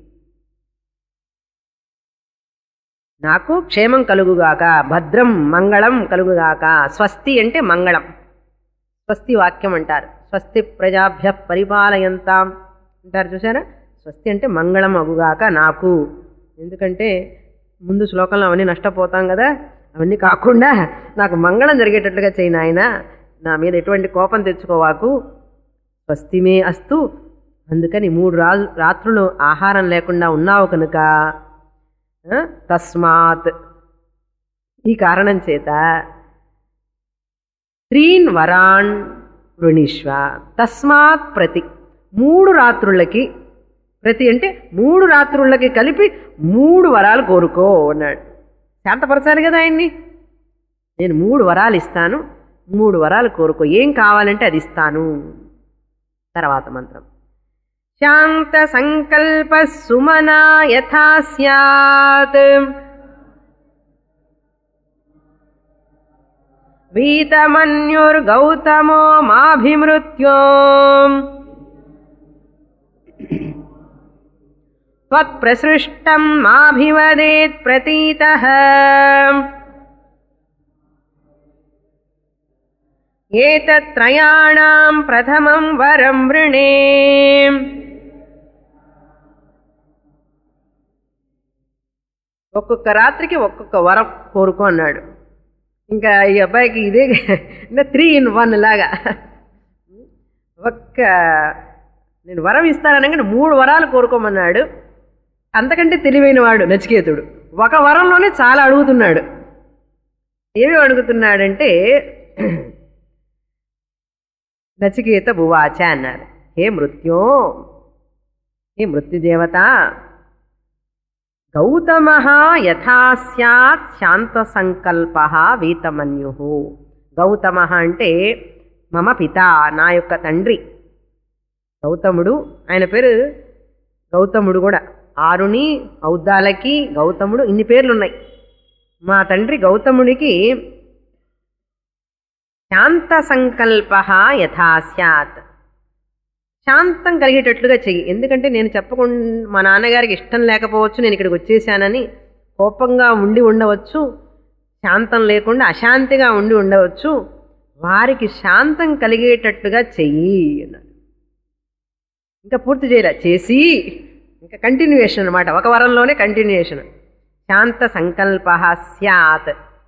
నాకు క్షేమం కలుగుగాక, భద్రం మంగళం కలుగుగాక. స్వస్తి అంటే మంగళం, స్వస్తి వాక్యం అంటారు. స్వస్తి ప్రజాభ్య పరిపాలయంతాం అంటారు చూసారా. స్వస్తి అంటే మంగళం అగుగాక నాకు. ఎందుకంటే ముందు శ్లోకంలో అవన్నీ నష్టపోతాం కదా, అవన్నీ కాకుండా నాకు మంగళం జరిగేటట్లుగా చేయి నాయన, నా మీద ఎటువంటి కోపం తెచ్చుకోవాకు. స్వస్తిమే అస్తు. అందుకని 3 రాత్రులు ఆహారం లేకుండా ఉన్నావు కనుక, తస్మాత్ ఈ కారణం చేత 3 వరాన్ వృణీష్వ. తస్మాత్ ప్రతి 3 రాత్రులకి, ప్రతి అంటే 3 రాత్రులకి కలిపి 3 వరాలు కోరుకో అన్నాడు. శాంతపరచాలి కదా ఆయన్ని. నేను 3 వరాలు ఇస్తాను, 3 వరాలు కోరుకో, ఏం కావాలంటే అది ఇస్తాను. తర్వాత మంత్రం. శాంత సంకల్ప సుమనా యథా స్యాత్ వీతమన్యుర్గౌతమో మాభిమృత్యో త్వత్ప్రసృష్టం మాభివదేత్ ప్రతీతః ఏతత్త్రయాణాం ప్రథమం వరం వృణే. ఒక్కొక్క రాత్రికి ఒక్కొక్క వరం కోరుకో అన్నాడు. ఇంకా ఈ అబ్బాయికి ఇదే 3 in 1 లాగా. నేను వరం ఇస్తాననగానే 3 వరాలు కోరుకోమన్నాడు. అంతకంటే తెలివైన వాడు నచికేతుడు. ఒక వరంలోనే చాలా అడుగుతున్నాడు. ఏమి అడుగుతున్నాడంటే, నచికేత భువాచ అన్నారు. హే మృత్యో, హే మృత్యుదేవత, గౌతమ యథా స్యాత్ శాంత సంకల్ప వీతమన్యు. గౌతమ అంటే మమ పిత, నా యొక్క తండ్రి. గౌతముడు, ఆయన పేరు గౌతముడు కూడా ఆరుణి, ఔద్దాలకి, గౌతముడు, ఇన్ని పేర్లున్నాయి. మా తండ్రి గౌతముడికి శాంత సంకల్ప యథా స్యాత్, శాంతం కలిగేటట్లుగా చెయ్యి. ఎందుకంటే నేను చెప్పకుండా మా నాన్నగారికి ఇష్టం లేకపోవచ్చు, నేను ఇక్కడికి వచ్చేసానని కోపంగా ఉండి ఉండవచ్చు, శాంతం లేకుండా అశాంతిగా ఉండి ఉండవచ్చు, వారికి శాంతం కలిగేటట్టుగా చెయ్యి అన్నాడు. ఇంకా పూర్తి చేయలే, చేసి ఇంకా కంటిన్యూయేషన్ అనమాట, ఒక వరంలోనే కంటిన్యూయేషన్. శాంత సంకల్ప స్యాత్,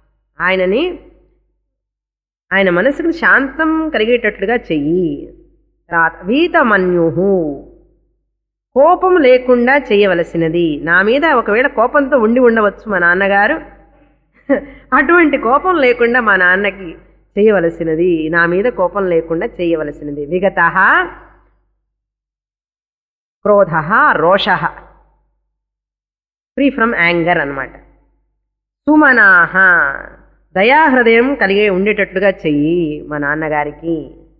ఆయన మనసుకు శాంతం కలిగేటట్లుగా చెయ్యి. తర్వాత వీతమన్యు, కోపం లేకుండా చేయవలసినది. నా మీద ఒకవేళ కోపంతో ఉండి ఉండవచ్చు మా నాన్నగారు, అటువంటి కోపం లేకుండా మా నాన్నకి చేయవలసినది, నా మీద కోపం లేకుండా చేయవలసినది. విగత క్రోధ రోష, ఫ్రీ ఫ్రమ్ యాంగర్ అన్నమాట. సుమనాహ, దయాహృదయం కలిగే ఉండేటట్లుగా చెయ్యి మా నాన్నగారికి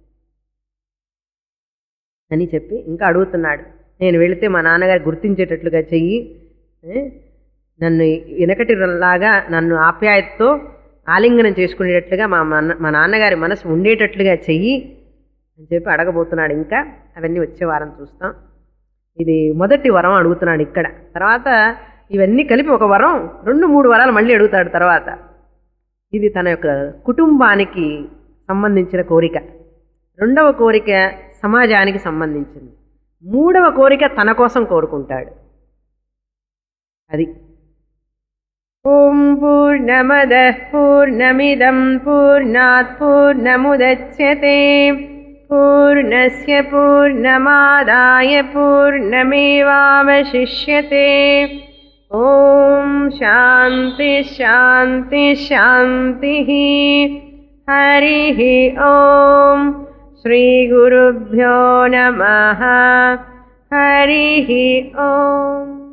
అని చెప్పి ఇంకా అడుగుతున్నాడు. నేను వెళితే మా నాన్నగారు గుర్తించేటట్లుగా చెయ్యి, నన్ను వెనకటిలాగా నన్ను ఆప్యాయతతో ఆలింగనం చేసుకునేటట్లుగా మా నాన్నగారి మనసు ఉండేటట్లుగా చెయ్యి అని చెప్పి అడగబోతున్నాడు. ఇంకా అవన్నీ వచ్చే వారం చూస్తాం. ఇది మొదటి వరం అడుగుతున్నాడు ఇక్కడ. తర్వాత ఇవన్నీ కలిపి ఒక వరం, 2-3 వరాలు మళ్ళీ అడుగుతాడు తర్వాత. ఇది తన యొక్క కుటుంబానికి సంబంధించిన కోరిక. 2వ కోరిక సమాజానికి సంబంధించింది. 3వ కోరిక తన కోసం కోరుకుంటాడు. అది ఓం పూర్ణమదః పూర్ణమిదం పూర్ణాత్ పూర్ణముదచ్యతే పూర్ణస్య పూర్ణమాదాయ పూర్ణమేవావశిష్యతే. ఓం శాంతి శాంతి శాంతి. హరి ఓం. శ్రీ గురుభ్యో నమః. హరి ఓం.